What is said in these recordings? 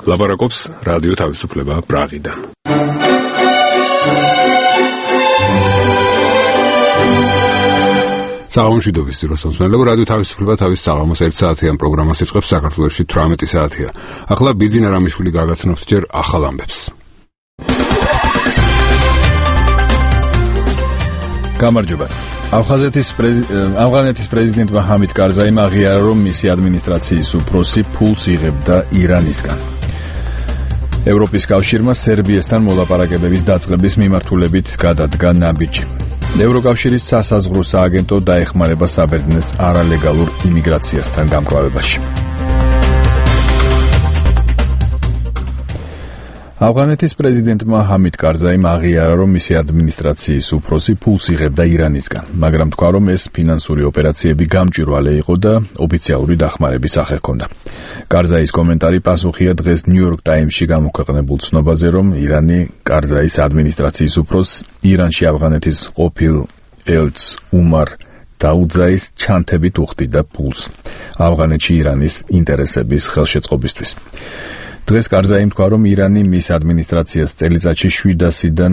ლაპარაკობს რადიო თავისუფლება პრაღიდან. საღამოშვიდობის ძიროსამსმელო რადიო თავისუფლება თავის საღამოს 1 საათიან პროგრამას იწყებს საქართველოში 18 საათია. ახლა ბიძინა რამიშვილი გაგაცნობს ჯერ ახალ ამბებს. გამარჯობა. ავღანეთის პრეზიდენტმა ჰამიდ კარზაიმ აღიარა, რომ მისი ადმინისტრაციის უფროსი ფულს იღებდა ირანისგან. ევროპის კავშირმა სერბიასთან მოლაპარაკებების დაწყების მიმართულებით გადადგა ნაბიჯი. ევროკავშირის სასაზღვრო სააგენტო დაეხმარება საბერძნეთს არალეგალურ იმიგრაციასთან გამკლავებაში. ავღანეთის პრეზიდენტმა ჰამიდ კარზაიმ აღიარა, რომ მისი ადმინისტრაციის უფროსი ფულს იღებდა ირანისგან, მაგრამ თქვა, რომ ეს ფინანსური ოპერაციები გამჭვირვალე იყო და ოფიციალური დახმარების სახე ჰქონდა. კარზაის კომენტარი პასუხია დღეს ნიუ-იორკ ტაიმსში გამოქვეყნებულ ცნობაზე, რომ ირანი კარზაის ადმინისტრაციის უფროსს ირანში ავღანეთის ყოფილ ელჩს უმარ დაუძაის ჩანთებით უხდიდა ფულს ავღანეთში ირანის ინტერესების ხელშეწყობისთვის. დღეს კარზაიმ თქვა, რომ ირანი მის ადმინისტრაციას წელიწადში 700-დან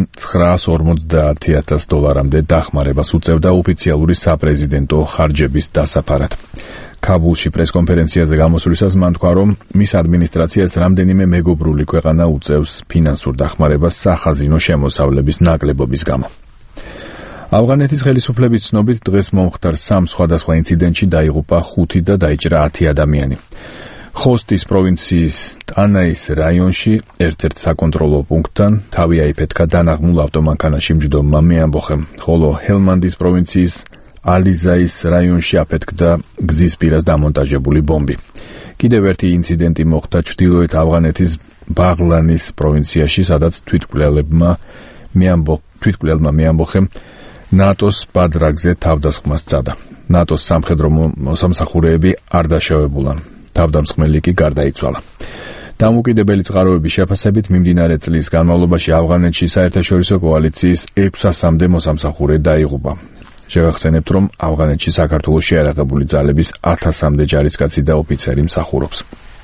950,000 დოლარამდე დახმარებას უწევდა ოფიციალური საპრეზიდენტო ხარჯების დასაფარად. ქაბულში პრესკონფერენციაზე გამოსვლისას მან თქვა, რომ მის ადმინისტრაციას რამდენიმე მეგობრული ქვეყანა უწევს ფინანსურ დახმარებას სახაზინო შემოსავლების ნაკლებობის გამო. ავღანეთის ხელისუფლების ცნობით დღეს მომხდარ 3 სხვადასხვა ინციდენტში დაიღუპა 5 და დაიჭრა 10 ადამიანი. ხოსტის პროვინციის ტანაის რაიონში ერთ-ერთ საკონტროლო პუნქტთან თავი აიფეთქა დანაღმულ ავტომანქანაში მჯდომმა მეამბოხემ, ხოლო ჰელმანდის პროვინციის ალიზაის რაიონში აფეთქდა გზის პირას დამონტაჟებული ბომბი. კიდევ ერთი ინციდენტი მოხდა ჩრდილოეთ ავღანეთის ბაღლანის პროვინციაში, სადაც თვითმკვლელმა მეამბოხემ ნატოს ბადრაგზე თავდასხმას სცადა. ნატოს სამხედრო მოსამსახურეები არ დაშავებულან. თავდამსხმელი კი გარდაიცვალა. დამოუკიდებელი წყაროების შეფასებით მიმდინარე წლის განმავლობაში ავღანეთში საერთაშორისო კოალიციის 600-მდე მოსამსახურე დაიღუპა. შევახსენებთ, რომ ავღანეთში საქართველოს შეიარაღებული ძალების 1000-მდე ჯარისკაცი და ოფიცერი მსახურობს.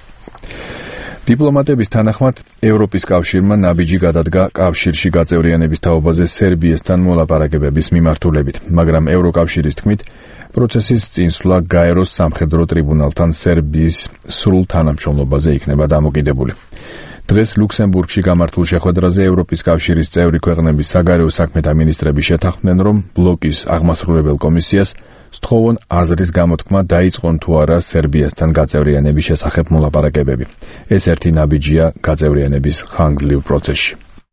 დიპლომატების თანახმად, ევროპის კავშირმა ნაბიჯი გადადგა კავშირში გაწევრიანების თაობაზე სერბიასთან მოლაპარაკებების მიმართულებით, მაგრამ ევროკავშირის თქმით, პროცესის წინსვლა გაეროს სამხედრო ტრიბუნალთან სერბიის სრულ თანამშრომლობაზე იქნება დამოკიდებული. დღეს ლუქსემბურგში გამართულ შეხვედრაზე ევროპის კავშირის წევრი ქვეყნების საგარეო საქმეთა მინისტრები შეთანხმდნენ, რომ ბლოკის აღმასრულებელ კომისიას სთხოვონ აზრის გამოთქმა დაიწყონ თუ არა სერბიასთან გაწევრიანების შესახებ მოლაპარაკებები. ეს ერთი ნაბიჯია გაწევრიანების ხანგრძლივ პროცესში.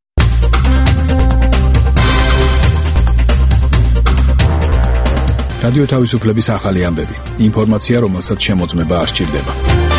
რადიო თავისუფლების ახალი ამბები. ინფორმაცია, რომელსაც შემოწმება არ სჭირდება.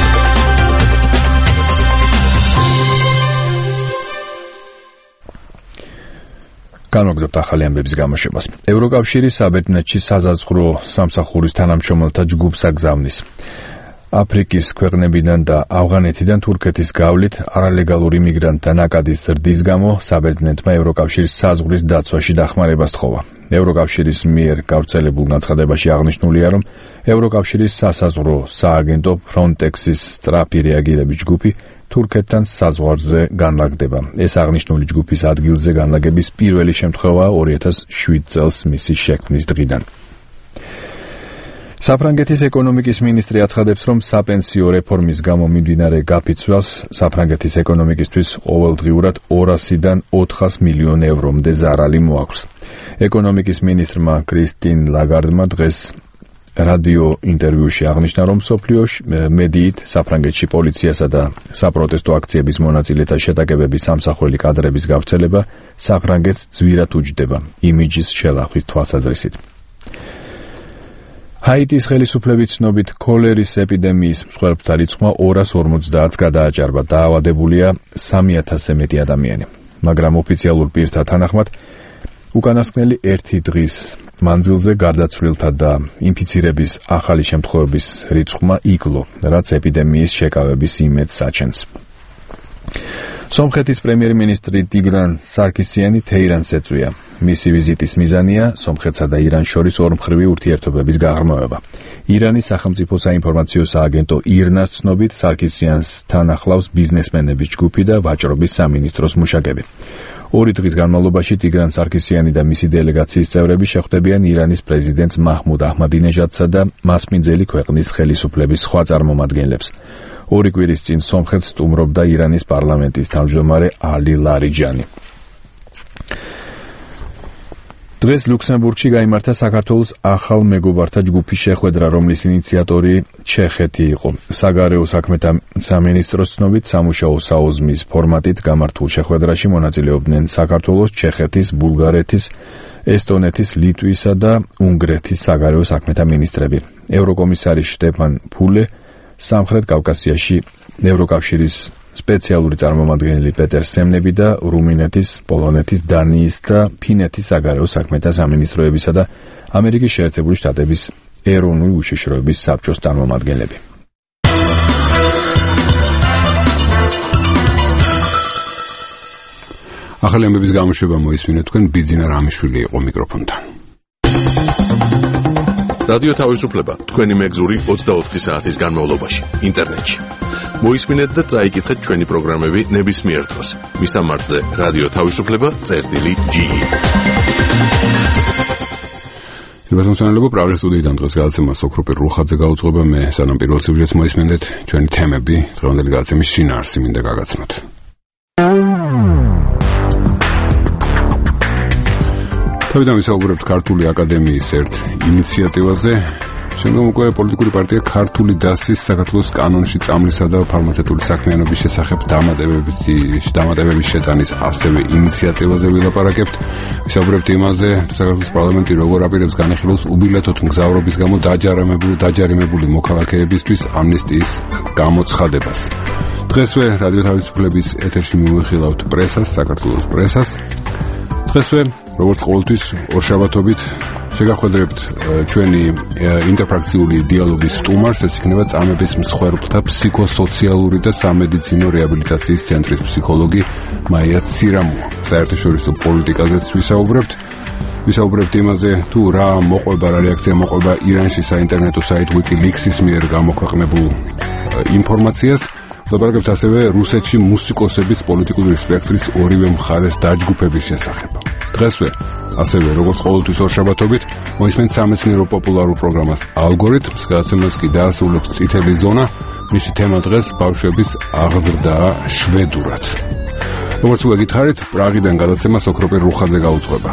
განვაგრძობთ ახალი ამბების გამოშვებას. ევროკავშირი საბერძნეთში საზაზღვრო სამსახურის თანამშრომელთა ჯგუფს აგზავნის. აფრიკის ქვეყნებიდან და ავღანეთიდან თურქეთის გავლით არალეგალურ იმიგრანტთა ნაკადის ზრდის გამო საბერძნეთმა ევროკავშირის საზღვრის დაცვაში დახმარებას თხოვა. ევროკავშირის მიერ გავრცელებულ განცხადებაში აღნიშნულია, რომ ევროკავშირის სასაზღვრო სააგენტო ფრონტექსის სწრაფი რეაგირების ჯგუფი თურქეთთან საზღვარზე განლაგდება. ეს აღნიშნული ჯგუფის ადგილზე განლაგების პირველი შემთხვევაა 2007 წელს მისი შექმნის დღიდან. საფრანგეთის ეკონომიკის მინისტრი აცხადებს, რომ საპენსიო რეფორმის გამო მიმდინარე გაფიცვას საფრანგეთის ეკონომიკისთვის ყოველდღიურად 200-დან 400 მილიონ ევრომდე ზარალი მოაქვს. ეკონომიკის მინისტრმა კრისტინ ლაგარდმა დღეს რადიო ინტერვიუში აღნიშნა, რომ მსოფლიოში მედიით საფრანგეთში პოლიციასა და საპროტესტო აქციების მონაწილეთა შეტაკებების სამსახველი კადრების გავრცელება საფრანგეთს ძვირად უჯდება იმიჯის შელახვის თვალსაზრისით. ჰაიტის ხელისუფლების ცნობით ქოლერის ეპიდემიის მსხვერპლთა რიცხვმა 250-ს გადააჭარბა, დაავადებულია 3000-ზე მეტი ადამიანი. მაგრამ ოფიციალურ პირთა თანახმად უკანასკნელი 1 დღის მანძილზე გარდაცვლილთა და ინფიცირების ახალი შემთხვევების რიცხვმა იკლო, რაც ეპიდემიის შეკავების იმედს აჩენს. სომხეთის პრემიერ-მინისტრი ტიგრან სარკისიანი თეირანს ეწვია. მისი ვიზიტის მიზანია სომხეთსა და ირანს შორის ორმხრივი ურთიერთობების გაღრმავება. ირანის სახელმწიფო საინფორმაციო სააგენტო ირნას ცნობით, სარქისიანსთან ახლავს ბიზნესმენების ჯგუფი და ვაჭრობის სამინისტროს მუშაკები. 2 დღის განმავლობაში ტიგრან სარქისიანი და მისი დელეგაციის წევრები შეხვდებიან ირანის პრეზიდენტს მაჰმუდ აჰმადინეჟადსა და მასპინძელი ქვეყნის ხელისუფლების სხვა წარმომადგენლებს. 2 კვირის წინ სომხეთს სტუმრობდა ირანის პარლამენტის თავმჯდომარე ალი ლარიჯანი. დღეს ლუქსემბურგში გაიმართა საქართველოს ახალ მეგობართა ჯგუფის შეხვედრა, რომლის ინიციატორი ჩეხეთი იყო. საგარეო საქმეთა სამინისტროს ცნობით, სამუშაო საოზმის ფორმატით გამართულ შეხვედრაში მონაწილეობდნენ საქართველოს, ჩეხეთის, ბულგარეთის, ესტონეთის, ლიტვისა და უნგრეთის საგარეო საქმეთა მინისტრები. ევროკომისარი შტეფან ფულე, სამხრეთ კავკასიაში ევროკავშირის სპეციალური წარმომადგენელი პეტერ სემნები და რუმინეთის, პოლონეთის, დანიის და ფინეთის საგარეო საქმეთა სამინისტროებისა და ამერიკის შეერთებული შტატების ეროვნული უშიშროების საბჭოს წარმომადგენლები. ახალი ამბების გამოშვება მოისმინეთ თქვენ, ბიძინა რამიშვილი იყო მიკროფონთან. რადიო თავისუფლება თქვენი მეგზური 24 საათის განმავლობაში ინტერნეტში. მოისმინეთ და წაიკითხეთ ჩვენი პროგრამები ნებისმიერ დროს. მისამართზე რადიო თავისუფლება.ge. Ირბაზმოსანელებო, პრაგრეს სტუდიიდან დღეს გადაცემა სოქროპირ რუხაძე გაუძღვება. მე სანამ პირველ სიუჟეტს მოისმენთ, ჩვენი თემები დღევანდელი გადაცემის შინაარსი მინდა გაგაცნოთ. თავიდან ვისაუბრებთ ქართული აკადემიის ერთ ინიციატივაზე. შემდგომ უკვე პოლიტიკური პარტია ქართული დასის საქართველოს კანონში წამლისა და ფარმაცევტული საქმიანობის შესახებ დამატებების შეტანის ასევე ინიციატივაზე ვილაპარაკებთ. ვისაუბრებთ იმაზე, საქართველოს პარლამენტი როგორ აპირებს განხილავს უბილეთოთ მგზავრობის გამო დაჯარიმებული მოქალაქეებისთვის ამნისტიის გამოცხადებას. დღესვე რადიო თავისუფლების ეთერში მივიხილავთ პრესას, საქართველოს პრესას. დღესვე როგორც ყოველთვის ორშაბათობით შეგახვედრებთ ჩვენი ინტერფრაქციული დიალოგის სტუმარს, ეს იქნება წამების მსხვერპლთა ფსიქოსოციალური და სამედიცინო რეაბილიტაციის ცენტრის ფსიქოლოგი მაია ცირამუა. საერთაშორისო პოლიტიკაზეც ვისაუბრებთ იმაზე, თუ რა მოყვება, რა რეაქცია მოყვება ირანში საინტერნეტო საიტ WikiLeaks-ის მიერ გამოქვეყნებულ ინფორმაციას. ლაპარაკებთ ასევე რუსეთში მუსიკოსების პოლიტიკური სპექტრის ორივე მხარეს დაჯგუფების შესახებ. დღესვე, ასევე როგორც ყოველთვის ორშაბათობით, მოისმენთ სამეცნიერო პოპულარულ პროგრამას ალგორითმს, გადაცემას კი დაასრულებს წითელი ზონა. მისი თემა დღეს ბავშვების აღზრდაა შვედურად. როგორც უგითხარით, პრაღიდან გადაცემა სოქროპირ რუხაძე გაუძღვება.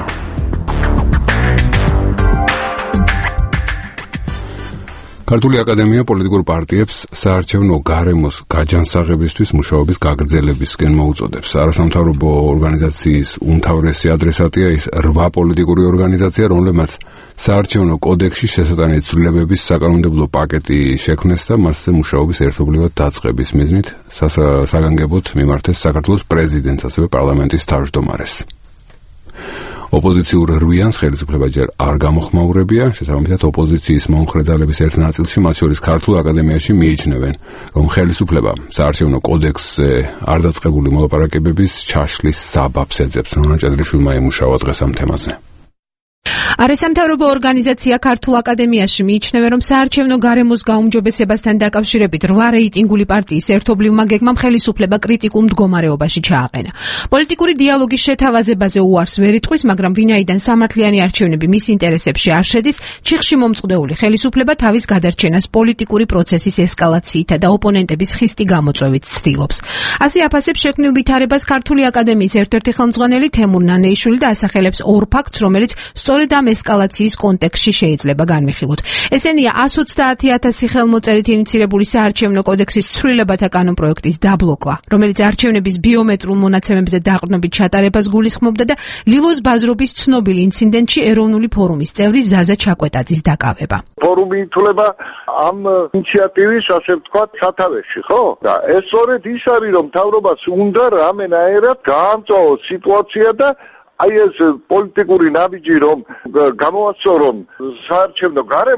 ქართული აკადემია პოლიტიკურ პარტიებს საარჩევნო გარემოს გაჯანსაღებისთვის მუშაობის გაგრძელებისკენ მოუწოდებს. არასამთავრობო ორგანიზაციის უმთავრესი ადრესატია ის 8 პოლიტიკური ორგანიზაცია, რომლებმაც საარჩევნო კოდექსში შესატანილი ცვლილებების საკანონმდებლო პაკეტი შექმნეს და მასზე მუშაობის ერთობლივად დაწყების მიზნით საგანგებოდ მიმართეს საქართველოს პრეზიდენტს, ასევე პარლამენტის თავმჯდომარეს. ოპოზიციურ რვიანს ხელისუფლება ჯერ არ გამოხმაურებია, შესაბამისად ოპოზიციის მომხრე ძალების ერთ ნაწილში, მათ შორის ქართულ აკადემიაში მიიჩნევენ, რომ ხელისუფლება საარჩევნო კოდექსზე არ დაწყებული მოლაპარაკებების ჩაშლის საბაბს ეძებს. ნონა ჭედრიშვილმა იმუშავა დღეს ამ თემაზე. არასამთავრობო ორგანიზაცია ქართულ აკადემიაში მიიჩნევენ, რომ საარჩევნო გარემოს გაუმჯობესებასთან დაკავშირებით 8 რეიტინგული პარტიის ერთობლივმა გეგმამ ხელისუფლება კრიტიკულ მდგომარეობაში ჩააყენა. პოლიტიკური დიალოგის შეთავაზებაზე უარს ვერ იტყვის, მაგრამ ვინაიდან სამართლიანი არჩევნები მის ინტერესებში არ შედის, ჩიხში მომწყდეული ხელისუფლება თავის გადარჩენას პოლიტიკური პროცესის ესკალაციითა და ოპონენტების ხისტი გამოწვევით ცდილობს. ასე აფასებს შექმნილ ვითარებას ქართული აკადემიის ერთ-ერთი ხელმძღვანელი თემურ ნანეიშვილი და ასახელებს ორ ფაქტს, რომელიც სწორედ ამ ესკალაციის კონტექსტში შეიძლება განვიხილოთ. ესენია 120,000 ხელმოწერით ინიცირებული საარჩევნო კოდექსის ცვლილებათა კანონპროექტის დაბლოკვა, რომელიც არჩევნების ბიომეტრიულ მონაცემებზე დაყრდნობით ჩატარებას გულისხმობდა და ლილოს ბაზრობის ცნობილ ინციდენტში ეროვნული ფორუმის წევრი ზაზა ჩაკვეტაძის დაკავება. ფორუმი ითვლება ამ ინიციატივის, ასე ვთქვათ, სათავეში, ხო? და ეს სწორედ ის არის, რომ მთავრობას უნდა რამენაერად გაამწვაოს სიტუაცია და აი ეს პოლიტიკური ნაბიჯი რომ გამოასწორონ საარჩევნო გარემო,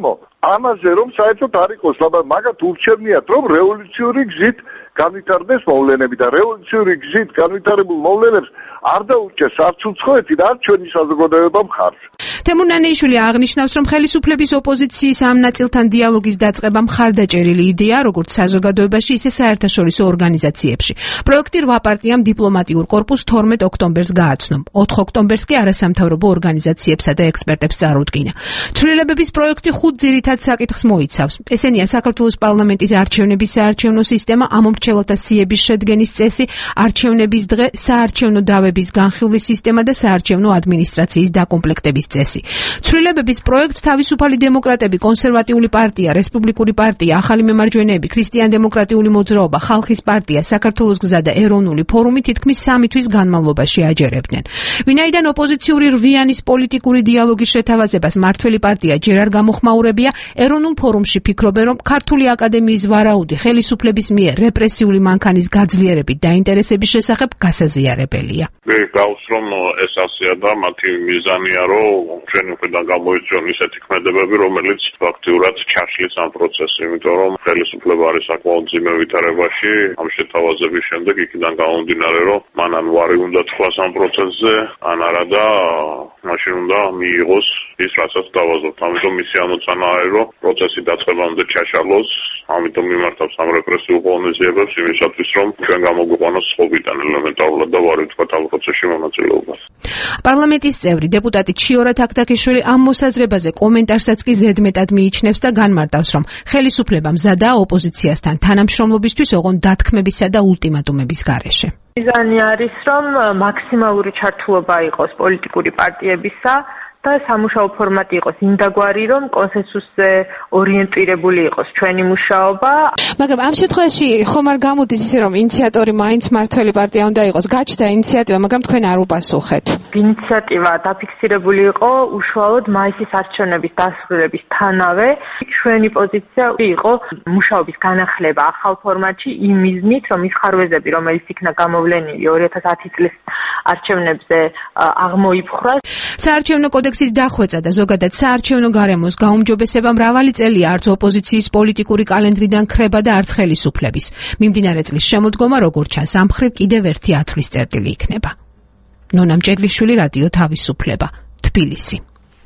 ამაზე რომ საერთოდ არ იყოს ლაბა, მაგათ ურჩევნიათ რომ რევოლუციური გზით განვითარდეს მოვლენები და რევოლუციური გზით განვითარებულ მოვლენებს არ დაუჭერს არც უცხოეთი და არც ჩვენი საზოგადოება მხარს. თემურ ნანეიშვილი აღნიშნავს, რომ ხელისუფლების ოპოზიციის ამ ნაწილთან დიალოგის დაწყება მხარდაჭერილი იდეა, როგორც საზოგადოებაში, ისე საერთაშორისო ორგანიზაციებში. პროექტი 8 პარტიამ დიპლომატიურ კორპუსს 12 ოქტომბერს გააცნო. 4 ოქტომბერს კი არასამთავრობო ორგანიზაციებსა და ექსპერტებს წარუდგინა. ცვლილებების პროექტი 5 ძირითად საკითხს მოიცავს. ესენია საქართველოს პარლამენტის არჩევნების საარჩევნო სისტემა, ამომრჩეველთა სიების შედგენის წესი, არჩევნების დღე, საარჩევნო დავების განხილვის სისტემა და საარჩევნო ადმინისტრაციის დაკომპლექტების წესი. ცვლილებების პროექტს თავისუფალი დემოკრატები, კონსერვატიული პარტია, რესპუბლიკური პარტია, ახალი მემარჯვენეები, ქრისტიან-დემოკრატიული მოძრაობა, ხალხის პარტია, საქართველოს გზა და ეროვნული ფორუმი თითქმის 3 თვის განმავლობაში აჯერებდნენ. ვინაიდან ოპოზიციური რვიანის პოლიტიკური დიალოგის შეთავაზებას მართველი პარტია ჯერ არ გამოხმაურებია, ეროვნულ ფორუმში ფიქრობენ, რომ ქართული აკადემიის ვარაუდი ხელისუფლების მიერ რეპრესიული მანქანის გაძლიერებით დაინტერესების შესახებ გასაზიარებელია. გავს რომ ეს ასეა და მათი მიზანია რომ ჩვენ უკიდან გამოიწვიონ ისეთი ქმედებები, რომელიც ფაქტიურად ჩაშლის ამ პროცესს, იმიტომ რომ ხელისუფლება არის საკმაოდ ძიმე ვითარებაში, ამ შეთავაზების შემდეგ იქიდან გამომდინარე, რომ მან ან ვარი უნდა თქვას ამ პროცესზე, ან არა და მაშინ უნდა მიიღოს ის, რასაც დავაზობთ. ამიტომ მისი ამოცანა არის, რომ პროცესი დაწყებამდე ჩაშალოს, ამიტომ მიმართავს ამ რეპრესიულ ღონისძიებებს იმისათვის, რომ ჩვენ გამოგვიყვანოს სხვობიდან ელემენტარულად და ვარი ვთქვათ ამ პროცესში მონაწილეობას. პარლამენტის წევრი დეპუტატი ჩიორა თაქთაქიშვილი ამ მოსაზრებაზე კომენტარსაც კი ზედმეტად მიიჩნევს და განმარტავს, რომ ხელისუფლება მზადაა ოპოზიციასთან თანამშრომლობისთვის, ოღონდ დათქმებისა და ultimatumების გარეშე. მიზანი არის, რომ მაქსიმალური ჩართულობა იყოს პოლიტიკური პარტიებისა და სამუშაო ფორმატი იყოს იმდაგვარი, რომ კონსენსუსზე ორიენტირებული იყოს ჩვენი მუშაობა. მაგრამ ამ შემთხვევაში ხომ არ გამოდის ისე, რომ ინიციატორი მაინც მართველი პარტია უნდა იყოს. გაჩნდა ინიციატივა, მაგრამ თქვენ არ უპასუხეთ. ინიციატივა დაფიქსირებული იყო უშუალოდ მაისის არჩევნების დასრულებისთანავე. ჩვენი პოზიცია იყო მუშაობის განახლება ახალ ფორმატში იმ მიზნით, რომ ის ხარვეზები, რომელიც იქნა გამოვლენილი 2010 წლის არჩევნებზე აღმოიფხვრას. საარჩევნო კოდექსის დახვეწა და ზოგადად საარჩევნო გარემოს გაუმჯობესება მრავალი წელია არც ოპოზიციის პოლიტიკური კალენდრიდან ქრება და არც ხელისუფლების. მიმდინარე წლის შემოდგომა, როგორც ჩანს, ამ მხრივ კიდევ ერთი ათვლის წერტილი იქნება. ნონა მჭედლიშვილი, რადიო თავისუფლება, თბილისი.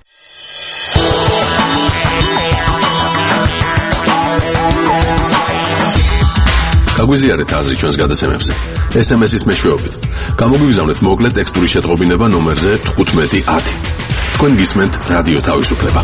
გაგვიზიარეთ აზრი ჩვენს გადაცემებზე. SMS-ის მეშვეობით. გამოგვიგზავნეთ მოკლე ტექსტური შეტყობინება ნომერზე 1510. თქვენ გისმენთ რადიო თავისუფლება.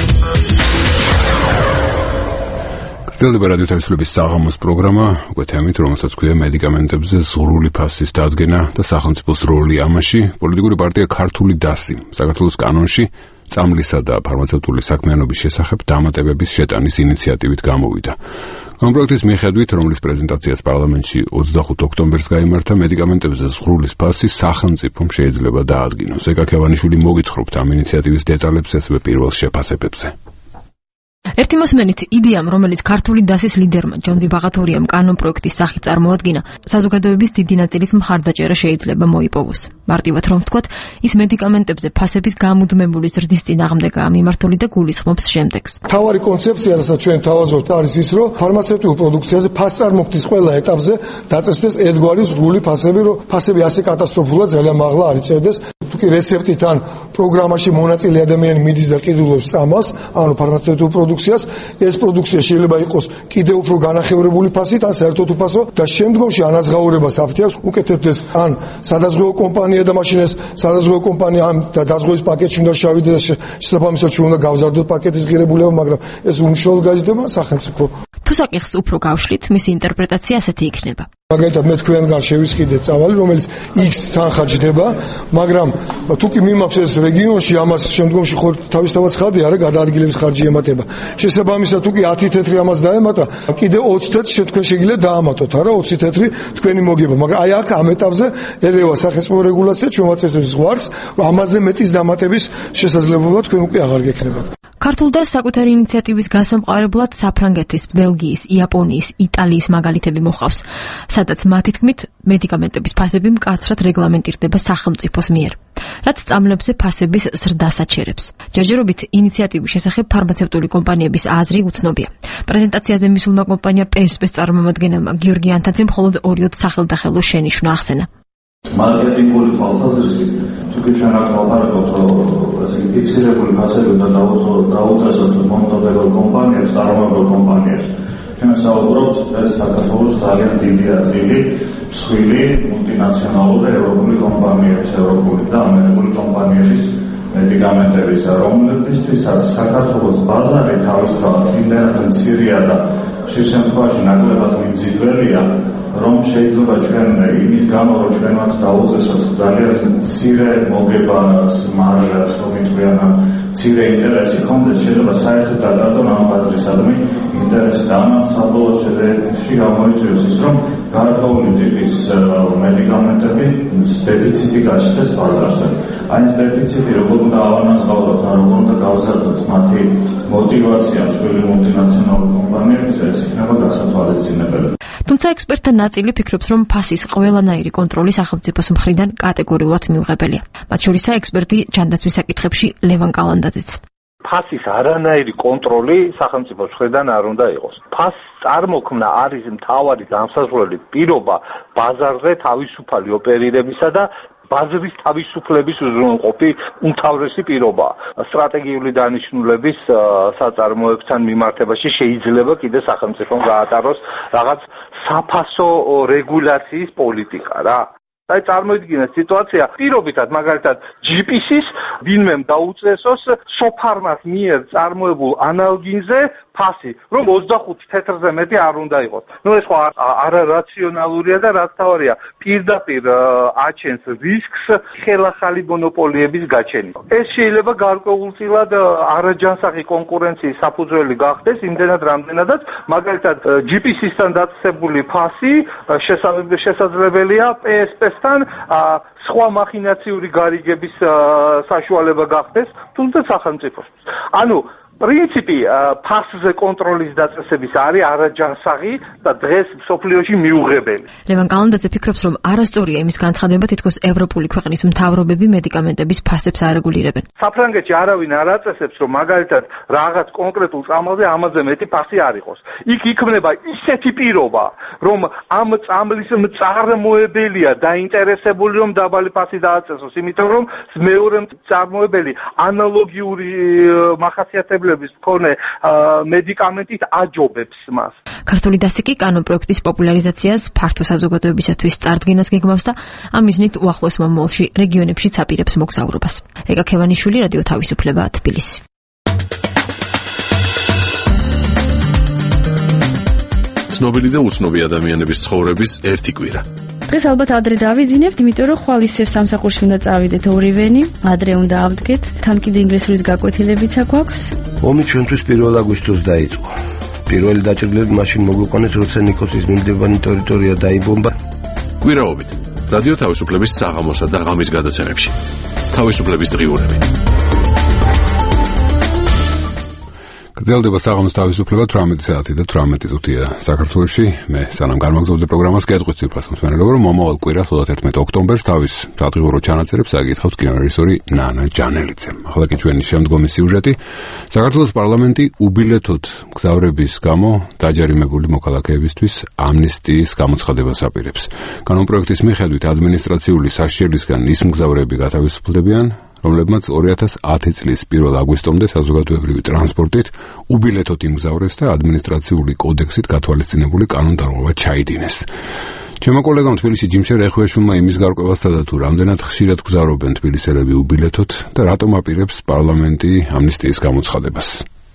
გრძელდება რადიო თავისუფლების საღამოს პროგრამა, უკვე თემით, რომელსაც ქვია მედიკამენტებზე ზღვრული ფასის დადგენა და სახელმწიფოს როლი ამაში. პოლიტიკური პარტია ქართული დასი საქართველოს კანონში წამლისა და ფარმაცევტული საქმიანობის შესახებ დამატებების შეტანის ინიციატივით გამოვიდა. პროექტის მიხედვით, რომლის პრეზენტაციაც პარლამენტში 25 ოქტომბერს გაიმართა, მედიკამენტებზე ზღვრულის ფასი სახელმწიფომ შეიძლება დაადგინოს. ეკა ქევანიშვილი მოგითხრობთ ამ ინიციატივის დეტალებს ასევე პირველ შეფასებებზე. ერთი მოსმენით იდეამ, რომელიც ქართული დასის ლიდერმა ჯონდი ბაღათურიამ კანონ-პროექტის სახით წარმოადგინა, საზოგადოების დიდი ნაწილის მხარდაჭერა შეიძლება მოიპოვოს. მარტივად რომ ვთქვათ, ის მედიკამენტებზე ფასების გამუდმებული ზრდის წინააღმდეგა მიმართული და გულისხმობს შემდეგს. მთავარი კონცეფცია, რასაც ჩვენ თავაზობთ, არის ის, რომ ფარმაცევტიულ პროდუქციაზე ფასწარმოქმნის ყველა ეტაპზე დაწესდეს ერთგვარი ზღვრული ფასები, რომ ფასები ასე კატასტროფულად ძალიან მაღლა არ იწევდეს. თუკი რეცეპტით ან პროგრამაში მონაწილე ადამიანი მიდის და ყიდულობს წამალს, ანუ ფარმაცევტიულ პროდუქციას, ეს პროდუქცია შეიძლება იყოს კიდევ უფრო განახევრებული ფასით, ან საერთოდ უფასო და შემდგომში ანაზღაურებას აფრთხილებს უკეთებდეს ან სადაზღვევო კომპანია და მაშინ ეს სადაზღვევო კომპანია ამ დაზღვევის პაკეტში უნდა შევიდეს, შესაბამისად ჩვენ უნდა გავზარდოთ პაკეტის ღირებულება, მაგრამ ეს უმნიშვნელო გაიზრდება სახელმწიფო. თუ საკითხს უფრო გავშლით, მისი ინტერპრეტაცია ასეთი იქნება. მაგალითად მე თქვენგან შევისყიდეთ წამალი, რომელიც X-თან ხაჯდება, მაგრამ თუკი მიმაქვს ეს რეგიონში, ამას შემდგომში ხო თავისთავად ხარჯი არა გადაადგილების ხარჯი ემატება. შესაბამისად თუკი 10 თეთრი ამას დაემატა, კიდე 20 თეთრს თქვენ შეგიძლიათ დაამატოთ, არა 20 თეთრი თქვენი მოგება. მაგრამ აი აქ ამ ეტაპზე ერევა სახელმწიფო რეგულაცია ჩვენ ვაწესებს ზღვარს, რომ ამაზე მეტის დამატების შესაძლებლობა თქვენ უკვე აღარ გექნება. ქართულ და საკუთარი ინიციატივის გასამყარებლად საფრანგეთის, ბელგიის, იაპონიის, იტალიის მაგალითები მოხავს, სადაც მათი თქმით მედიკამენტების ფასები მკაცრად რეგლამენტირდება სახელმწიფოს მიერ. რაც წამლებზე ფასების ზრდას აჩერებს. ჯერჯერობით ინიციატივის შესახებ ფარმაცევტული კომპანიების აზრი უცნობია. პრეზენტაციაზე მისულმა კომპანია PSP-ს წარმომადგენელმა გიორგი ანთაძემ მხოლოდ 2 სახელდახელო შენიშვნა ახსენა. მარკეტინგული თვალსაზრისით თუკი ჩვენ აქ ვაპარაკობთ, რომ ესე ფიქსირებული ფასები უნდა დაუწესოთ მომზადებელ კომპანიებს, წარმომადგენელ კომპანიებს. ჩვენ საუბრობთ, ეს საქართველოს ძალიან დიდი აწილი, მსხვილი მულტინაციონალური ევროპული კომპანიების, ევროპული და ამერიკული კომპანიების მედიკამენტების, რომლებისთვისაც საქართველოს ბაზარი თავისთავად იმდენად მცირეა და ხშირ შემთხვევაში ნაკლებად მიმზიდველია, რომ შეიძლება ჩვენ იმის გამო, რომ ჩვენ მათ დაუწესოთ ძალიან მცირე მოგებას, მარჟას, რომ იტყვიან მცირე ინტერესი კონდეს, შეიძლება საერთოდ დაკარგონ ამ ბაზრისადმი ინტერესი და ამ საბოლოო შედეგში გამოიწვიოს ის, რომ გარკვეული ტიპის მედიკამენტები დეფიციტი გაჩნდეს ბაზარზე. Აი ეს დეფიციტი როგორ უნდა ავანაზღაუროთ, როგორ უნდა გავზარდოთ მათი мотивация მსხვილი მულტინაციონალური კომპანიების, ეს იქნება გასათვალისწინებელი. თუმცა ექსპერტთა ნაწილი ფიქრობს, რომ ფასის ყველანაირი კონტროლი სახელმწიფოს მხრიდან კატეგორიულად მიუღებელია. მათ შორისაა ექსპერტი ჯანდაცვის საკითხებში ლევან კალანდაძეც. ფასის არანაირი კონტროლი სახელმწიფოს მხრიდან არ უნდა იყოს. ფასის წარმოქმნა არის მთავარი განსაზღვრელი პირობა ბაზარზე თავისუფალი ოპერირებისა და ბაზრის თავისუფლების უზრუნველყოფი უმთავრესი პირობა. სტრატეგიული დანიშნულების საწარმოებთან მიმართებაში შეიძლება კიდე სახელმწიფომ გაატაროს რაღაც საფასო რეგულაციის პოლიტიკა რა. Აი წარმოიდგინეთ სიტუაცია პირობითად მაგალითად GPC-ს ვინმემ დაუწესოს სოფარმას მიერ წარმოებულ ანალგინზე ფასი, რომ 25 თეთრზე მეტი არ უნდა იყოს. ეს ხო არარაციონალურია და რაც თავარია, პირდაპირ აჩენს რისკს ხელახალი მონოპოლიების გაჩენის. ეს შეიძლება გარკვეულწილად არაჯანსაღი კონკურენციის საფუძველი გახდეს, იმდენად რამდენადაც მაგალითად GPC-სთან დაწესებული ფასი შესაძლებელია PSP-სთან სხვა მახინაციური გარიგების საშუალება გახდეს, თუმცა სახელმწიფოსთვის. ანუ პრინციპი ფასზე კონტროლის დაწესების არის არაჯანსაღი და დღეს მსოფლიოში მიუღებელი. ლევან კალანდაძე ფიქრობს, რომ არასწორია იმის განცხადება, თითქოს ევროპული ქვეყნის მთავრობები მედიკამენტების ფასებს არეგულირებენ. საფრანგეთში არავინ არ აწესებს, რომ მაგალითად რაღაც კონკრეტულ წამალზე ამაზე მეტი ფასი არ იყოს. იქ იქმნება ისეთი პირობა, რომ ამ წამლის მწარმოებელია დაინტერესებული, რომ დაბალი ფასი დააწესოს, იმიტომ რომ მეორე მწარმოებელი ანალოგიური მახასიათებლების მქონე მედიკამენტით აჯობებს მას. ქართული დასი კი კანონპროექტის პოპულარიზაციას ფართო საზოგადოებისათვის წარდგენას გეგმავს და ამ მიზნით უახლოეს მომავალში რეგიონებშიც აპირებს მოგზაურობას. ეკა ქევანიშვილი, რადიო თავისუფლება, თბილისი. ცნობილი და უცნობი ადამიანების ცხოვრების ერთი კვირა. დღეს ალბათ ადრე დავიძინებთ, იმიტომ რომ ხვალ ისევ სამსახურში უნდა წავიდეთ ორივენი, ადრე უნდა ავდგეთ, თან კიდე ინგლისურის გაკვეთილებიც აქვს. ომი ჩვენთვის 1 აგვისტოს დაიწყო. პირველი დაჭრილები მაშინ მოგვიყვანეს, როცა ნიკოსის მიმდებარე ტერიტორია დაიბომბა. კვირაობით რადიო თავისუფლების საღამოსა და ღამის გადაცემებში. თავისუფლების დღიურები. გრძელდება საღამოს თავისუფლება 18 საათი და 18 წუთია საქართველოში. მე სანამ განმაგზავნე პროგრამას გეტყვით ციფრას მსმენელობა, რომ მომავალ კვირას 31 ოქტომბერს თავის სადღიურო ჩანაწერებს აგითხავთ კინორეჟისორი ნანა ჯანელიძემ. ახლა კი ჩვენი შემდგომი სიუჟეტი. საქართველოს პარლამენტი უბილეთოდ მგზავრების გამო დაჯარიმებული მოქალაქეებისთვის ამნისტიის გამოცხადებას აპირებს. კანონპროექტის მიხედვით ადმინისტრაციული სასჯელისგან ის მგზავრები გათავისუფლდებიან, რომლებმაც 2010 წლის 1 აგვისტომდე საზოგადოებრივი ტრანსპორტით უბილეთოდ იმგზავრეს და ადმინისტრაციული კოდექსით გათვალისწინებული კანონდარღვევა ჩაიდინეს. ჩემო კოლეგამ თბილისში ჯიმშერ ეხვეშულმა იმის გარკვევა სცადა, თუ რამდენად ხშირად გზავრობენ თბილისელები უბილეთოდ და რატომ აპირებს პარლამენტი ამნისტიის გამოცხადებას.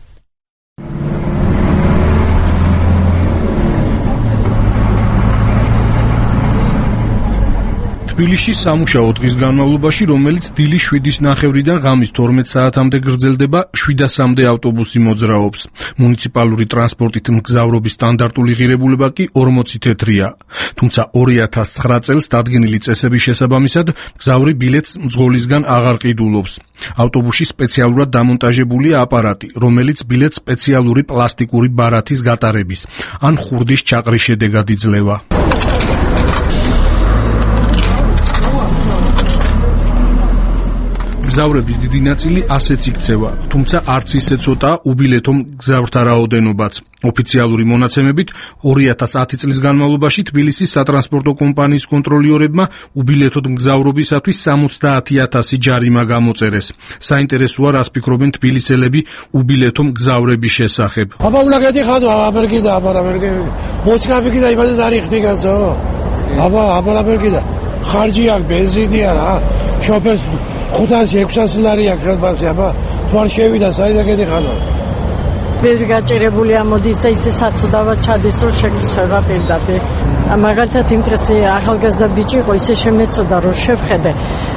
თბილისში სამუშაო დღის განმავლობაში, რომელიც დილის 7:30-დან ღამის 12 საათამდე გრძელდება, 700-მდე ავტობუსი მოძრაობს. მუნიციპალური ტრანსპორტით მგზავრობის სტანდარტული ღირებულება კი 40 თეთრია. თუმცა 2009 წელს დადგენილი წესების შესაბამისად, მგზავრი ბილეთს მძღოლისგან აღარ ყიდულობს. ავტობუსში სპეციალურად დამონტაჟებულია აპარატი, რომელიც ბილეთს სპეციალური პლასტიკური ბარათის გატარების ან ხურდის ჩაყრის შედეგად იძლევა. მგზავრების დიდი ნაწილი ასეც იქცევა, თუმცა არც ისე ცოტაა უბილეთო მგზავრთა რაოდენობაც. ოფიციალური მონაცემებით 2010 წლის განმავლობაში თბილისის სატრანსპორტო კომპანიის კონტროლიორებმა უბილეთოდ მგზავრობისათვის 70,000 ჯარიმა გამოწერეს. საინტერესოა, რას ფიქრობენ თბილისელები უბილეთო მგზავრების შესახებ. აბა უნდა გეტიხადო, აბერგიდა, აბერგიდა. მოწკაბიკიდა იმაზე ზარიხდი განცო. აბერგიდა. ხარჯი აქვს, ბენზინია რა. შოფერს 500-600 ლარი აქვს ხელფასი, აბა თუ არ შევიდა, საიდან გეტიხადო. ბევრი გაჭირებული ამოდის და ისე საცოდავად ჩადის, რომ შეგვცხება პირდაპირ. მაგალითად იმ დღეს ახალგაზრდა ბიჭი იყო, ისე შემეწოდა, რომ შევხედე.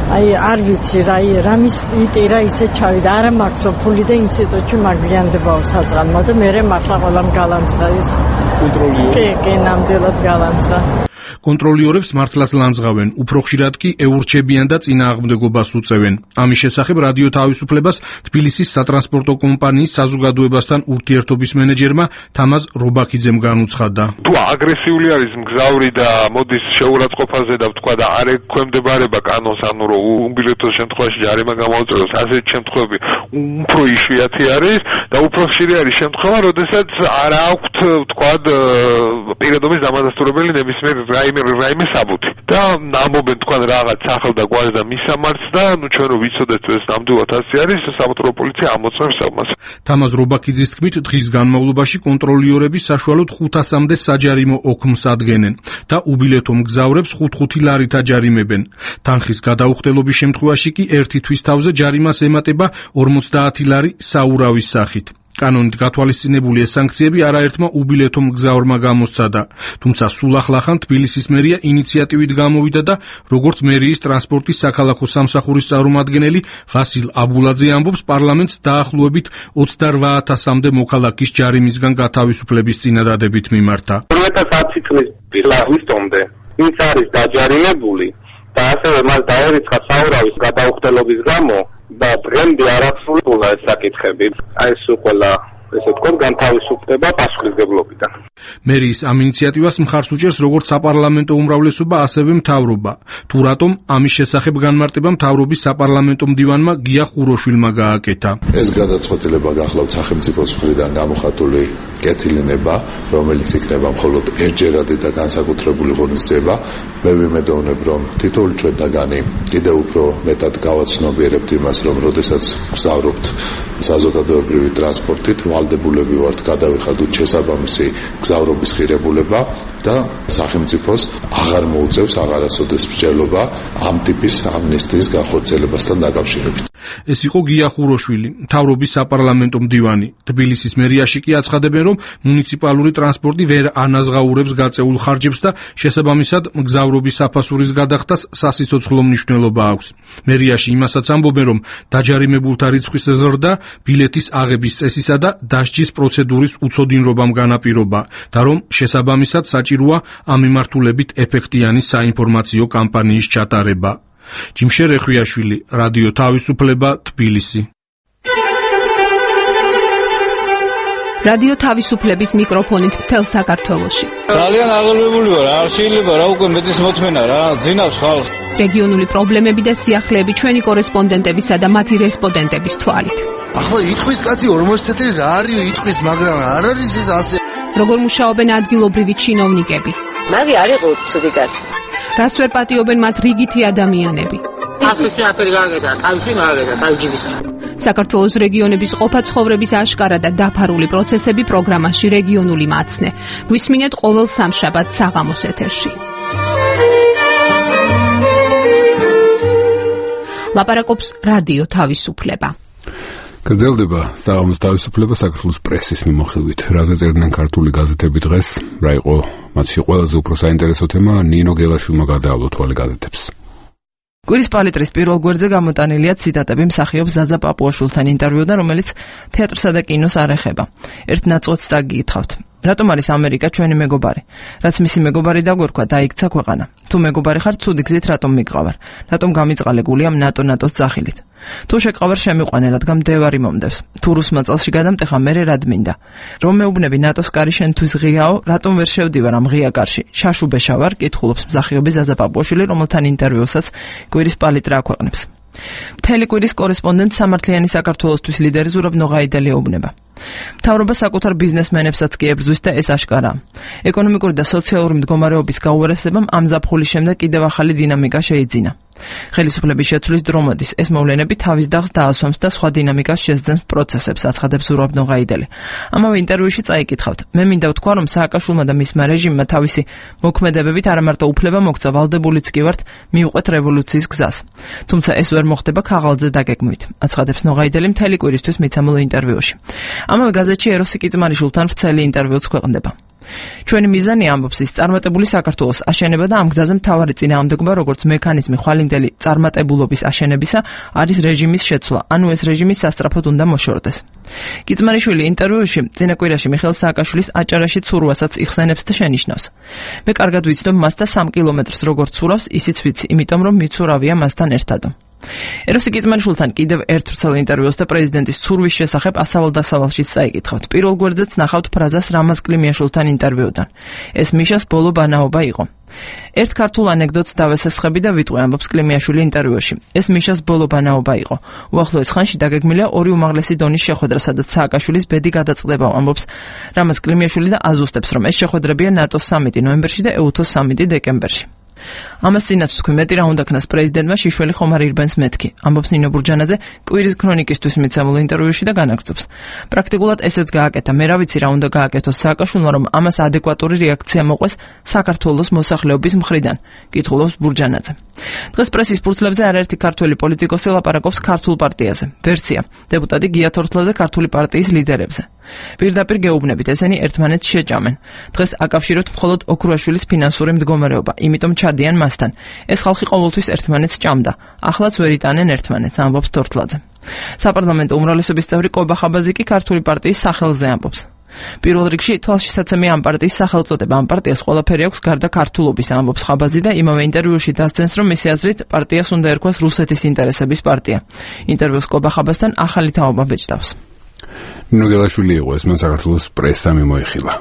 არ ვიცი რა, რამის იტირა ისე ჩავიდა. არა მაქვს ფული და ინსტიტუტში მაგვიანდებაო საწყალმა და მე მართლა ყველამ გალანძღა ის. კონტროლიორი. კი, ნამდვილად გალანძღა. კონტროლიორებს მართლაც ლანძღავენ, უფრო ხშირად კი ეურჩებიან და წინააღმდეგობას უწევენ. ამის შესახებ რადიო თავისუფლებას თბილისის სატრანსპორტო კომპანიის საზოგადოებასთან ურთიერთობის მენეჯერმა თამაზ რობაქიძემ განუცხადა. თუ აგრესიული არის მგზავრი და მოდის შეურაცხყოფაზე და ვთქვა და არ ექვემდებარება კანონს, ანუ რომ უბილეთოს შემთხვევაში ჯარიმა გამოუწევს, ასეთი შემთხვევები უფრო იშვიათი არის და უფრო ხშირი არის შემთხვევა, როდესაც არ აქვთ ვთქვა პირადობის დამადასტურებელი ნებისმიერ რაიმე საბუთი და ამბობენ თქვა რაღაც სახელ და გვარს და მისამართს და ნუ ჩვენ რო ვიცოდეთ ეს ნამდვილად ასე არის, საფრთხო პოლიცია ამოწმებს ამას. თამაზ რობაქიძის თქმით, დღის განმავლობაში კონტროლიორები საშუალოდ 500-მდე საჯარიმო ოქმს ადგენენ და უბილეთო მგზავრებს 5 ლარით აჯარიმებენ. თანხის გადაუხდელობის შემთხვევაში კი ერთი თვის თავზე ჯარიმას ემატება 50 ლარი საურავის სახით. კანონით გათვალისწინებული ეს სანქციები არაერთმა უბილეთო მგზავრმა გამოსცადა, თუმცა სულ ახლახან თბილისის მერია ინიციატივით გამოვიდა და როგორც მერიის ტრანსპორტის საქალაქო სამსახურის წარმომადგენელი ვასილ აბულაძე ამბობს, პარლამენტს დაახლოებით 28,000-მდე მოქალაქის ჯარიმისგან გათავისუფლების წინადადებით მიმართა. 2010 წლის 1 აგვისტომდე ვინც არის დაჯარიმებული და ასევე მას დაერიცხა საურავის გადაუხდელობის გამო და დღემდე არ აღსრულებულა ეს საკითხები. ეს ყველა ესე ვთქვათ, განთავისუფლდება პასუხისმგებლობიდან. მერიის ამ ინიციატივას მხარს უჭერს როგორც საპარლამენტო უმრავლესობა, ასევე მთავრობა. თუ რატომ ამის შესახებ განმარტება მთავრობის საპარლამენტო მდივანმა გია ხუროშვილმა გააკეთა. ეს გადაწყვეტილება გახლავთ სახელმწიფოს მხრიდან გამოხატული კეთილინება, რომელიც იქნება მხოლოდ ერთჯერადი და განსაკუთრებული ღონისძიება. მე ვიმედოვნებ, რომ თითოეული ჩვენთაგანი კიდევ უფრო მეტად გავაცნობიერებთ იმას, რომ როდესაც ვგზავრობთ საზოგადოებრივი ტრანსპორტით, ვალდებულები ვართ გადავიხადოთ შესაბამისი მგზავრობის ღირებულება და სახელმწიფოს აღარ მოუწევს აღარასოდეს მსჯელობა ამ ტიპის ამნისტიის განხორციელებასთან დაკავშირებით. ეს იყო გია ხუროშვილი, მთავრობის საპარლამენტო მდივანი. თბილისის მერიაში კი აცხადებენ, რომ მუნიციპალური ტრანსპორტი ვერ ანაზღაურებს გაწეულ ხარჯებს და შესაბამისად მგზავრობის საფასურის გადახდას სასიცოცხლო მნიშვნელობა აქვს. მერიაში იმასაც ამბობენ, რომ დაჯარიმებულთა რიცხვის ზრდა ბილეთის აღების წესისა და დასჯის პროცედურის უცოდინრობამ განაპირობა და რომ შესაბამისად საჭიროა ამ მიმართულებით ეფექტიანი საინფორმაციო კამპანიის ჩატარება. ჯიმშე რეხვიაშვილი, რადიო თავისუფლება, თბილისი. რადიო თავისუფლების მიკროფონით მთელ საქართველოში. ძალიან აღელვებული ვარ, არ შეიძლება რა უკვე მეტის მოთმენა რა, ძინავს ხალხს. რეგიონული პრობლემები და სიახლეები ჩვენი კორესპონდენტებისა და მათი რესპონდენტების თვალით. ახლა იტყვის კაცი 40 წელი რა არის იტყვის, მაგრამ არ არის ეს ასე. როგორ მუშაობენ ადგილობრივი ჩინოვნიკები? მაგი არ იყო ცუდი კაცი. რას ვერ პატიობენ მათ რიგითი ადამიანები? ახლა აფერი გაგედა, თავში მაგედა, თავჯიბისა. საქართველოს რეგიონების ყოფა ცხოვრების აშკარა და დაფარული პროცესები პროგრამაში რეგიონული მაცნე. გვისმინეთ ყოველ სამშაბათს საღამოს ეთერში. ლაპარაკობს რადიო თავისუფლება. გრძელდება საღამოს თავისუფლება საქართველოს პრესის მიმოხილვით. რაზე წერდნენ ქართული გაზეთები დღეს? რა იყო მათში ყველაზე უფრო საინტერესო თემა? ნინო გელაშვილმა გადაავლო თვალი გაზეთებს. კვირის პალიტრის პირველ გვერდზე გამოტანილია ციტატები მსახიობ ზაზა პაპუაშვილთან ინტერვიუდან, რომელიც თეატრსა და კინოს არ ეხება. ერთ ნაწყვეტს დაგიკითხავთ. რატომ არის ამერიკა ჩვენი მეგობარი? რაც მისი მეგობარი დაგვერქვა, დაიქცა ქვეყანა. თუ მეგობარი ხარ, ცუდი გზით რატომ მიყავარ? რატომ გამიწყალე გული ამ ნატოს ძახილით? თუ შეყავარ შემიყვანე, რადგან მდევარი მომდევს. თუ რუსმა წელში გადამტეხა, მერე რად მინდა? რომ მეუბნები ნატოს კარი შენთვის ღიაო, რატომ ვერ შევდივარ ამ ღია კარში? შაშუბეშა ვარ, კითხულობს მსახიობი ზაზა პაპუაშვილი, რომელთან ინტერვიუსაც კვირის პალიტრა აქვეყნებს. მთელი კვირის კორესპონდენტ სამართლიანი საქართველოსთვის ლიდერი ზურაბ ნოღაიდელი ეუბნება. მთავრობა საკუთარ ბიზნესმენებსაც კი ებრძვის და ეს აშკარაა. ეკონომიკური და სოციალური მდგომარეობის გაუარესებამ ამ ზაფხულის შემდეგ კიდევ ახალი დინამიკა შეიძინა. ხელისუფლების შეცვლის დრო მოდის, ეს მოვლენები თავის დაღს დაასვამს და სხვა დინამიკას შესძენს პროცესებს, აცხადებს ზურაბ ნოღაიდელი. ამავე ინტერვიუში წაიკითხავთ: მე მინდა ვთქვა, რომ სააკაშვილმა და მისმა რეჟიმმა თავისი მოქმედებებით არა მარტო უფლება მოგცა, ვალდებულიც კი ვართ მივყვეთ რევოლუციის გზას. თუმცა ეს ვერ მოხდება ქაღალდზე დაგეგმვით, აცხადებს ნოღაიდელი მთელი კვირისთვის მიცემულ ინტერვიუში. ამავე გაზეთში ეროსი კიწმარიშვილთან ვრცელი ინტერვიუც ქვეყნდება. ჩვენი მიზანი, ამბობს ის, წარმატებული საქართველოს აშენება და ამ გზაზე მთავარი წინააღმდეგობა, როგორც მექანიზმი ხვალინდელი წარმატებულობის აშენებისა, არის რეჟიმის შეცვლა, ანუ ეს რეჟიმი სასწრაფოდ უნდა მოშორდეს. კიწმარიშვილი ინტერვიუში წინა კვირაში მიხეილ სააკაშვილის აჭარაში ცურვასაც იხსენებს და შენიშნავს: მე კარგად ვიცნობ მას და 3 კილომეტრს როგორ ცურავს, ისიც ვიცი, იმიტომ რომ მიცურავია მასთან ერთადო. ეროსი კიწმარიშვილთან კიდევ ერთ ვრცელ ინტერვიუს და პრეზიდენტის ცურვის შესახებ ასავალ-დასავალშიც წაიკითხავთ. პირველ გვერდზეც ნახავთ ფრაზას რამაზ კლიმიაშვილთან ინტერვიუდან. ეს მიშას ბოლო ბანაობა იყო. ერთ ქართულ ანეკდოტს დავესესხები და ვიტყვი, ამბობს კლიმიაშვილი ინტერვიუში. ეს მიშას ბოლო ბანაობა იყო. უახლოეს ხანში დაგეგმილია ორი უმაღლესი დონის შეხვედრა, სადაც სააკაშვილის ბედი გადაწყდება, ამბობს რამაზ კლიმიაშვილი და აზუსტებს, რომ ეს შეხვედრებია ნატოს სამიტი ნოემბერში და ეუთოს სამიტი დეკემბერში. ამას წინაც თქვი, მეტი რა უნდა ქნას პრეზიდენტმა შიშველი ხომ არ ირბენს მეთქი, ამბობს ნინო ბურჯანაძე კვირის ქრონიკისთვის მიცემულ ინტერვიუში და განაგრძობს. პრაქტიკულად ესეც გააკეთა, მე რა ვიცი რა უნდა გააკეთოს სააკაშვილმა, რომ ამას ადეკვატური რეაქცია მოყვეს საქართველოს მოსახლეობის მხრიდან, კითხულობს ბურჯანაძე. დღეს პრესის ფურცლებზე არაერთი ქართველი პოლიტიკოსი ლაპარაკობს ქართულ პარტიაზე. ვერსია: დეპუტატი გია თორთლაძე ქართული პარტიის ლიდერებზე. პირდაპირ გეუბნებით, ესენი ერთმანეთს შეჭამენ. დღეს აკავშიროთ მხოლოდ ოქრუაშვილის ფინანსური მდგომარეობა, იმიტომ ჩადიან მასთან. ეს ხალხი ყოველთვის ერთმანეთს ჭამდა. ახლაც ვერ იტანენ ერთმანეთს, ამბობს თორთლაძე. საპარლამენტო უმრავლესობის წევრი კობა ხაბაზი კი ქართული პარტიის სახელზე ამბობს. პირველ რიგში თვალშისაცემია ამ პარტიის სახელწოდება. ამ პარტიას ყველაფერი აქვს გარდა ქართულობის, ამბობს ხაბაზი და იმავე ინტერვიუში დასძენს, რომ მისი აზრით პარტიას უნდა ერქვას რუსეთის ინტერესების პარტია. ინტერვიუს კობა ხაბასთან ახალი თაობა ბეჭდავს. ნინო გელაშვილი იყო ეს, მან საქართველოს პრესა მიმოიხილა.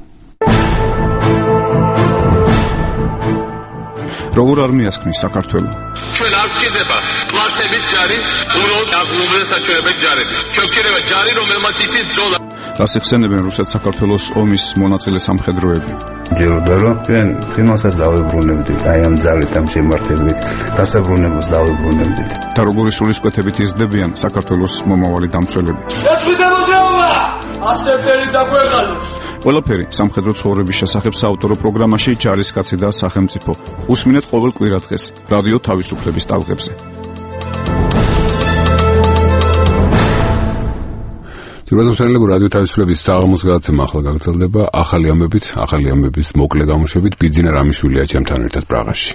როგორ არმიას ქმნის საქართველო? ჩვენ არ გვჭირდება პლაცების ჯარი, უბრალოდ აღლუმრენ საჩვენებენ ჯარები. ჩვენ გვჭირდება ჯარი, რომელმაც იცის ბრძოლა. რას იხსენებენ რუსეთ-საქართველოს ომის მონაწილე სამხედროები? ჯეროდა რომ ჩვენ ცხინვალსაც დავებრუნებდით, აი ამ ძალით, ამ შემართებით, დასაბრუნებას დავებრუნებდით. და როგორი სულისკვეთებით იზრდებიან საქართველოს მომავალი დამცველები? ეს ვიდამოძრაობა! ასევდერი დაგვეღალოს. ყველაფერი სამხედრო ცხოვრების შესახებ საავტორო პროგრამაში ჯარისკაცი და სახელმწიფო. უსმინეთ ყოველ კვირადღეს რადიო თავისუფლების ტალღებზე. თუმცა რადიო თავისუფლების საღამოს გადაცემა ახლა გაგრძელდება ახალი ამბებით, ახალი ამბების მოკლე გამოშვებით. ბიძინა რამიშვილია ჩემთან ერთად პრაღაში.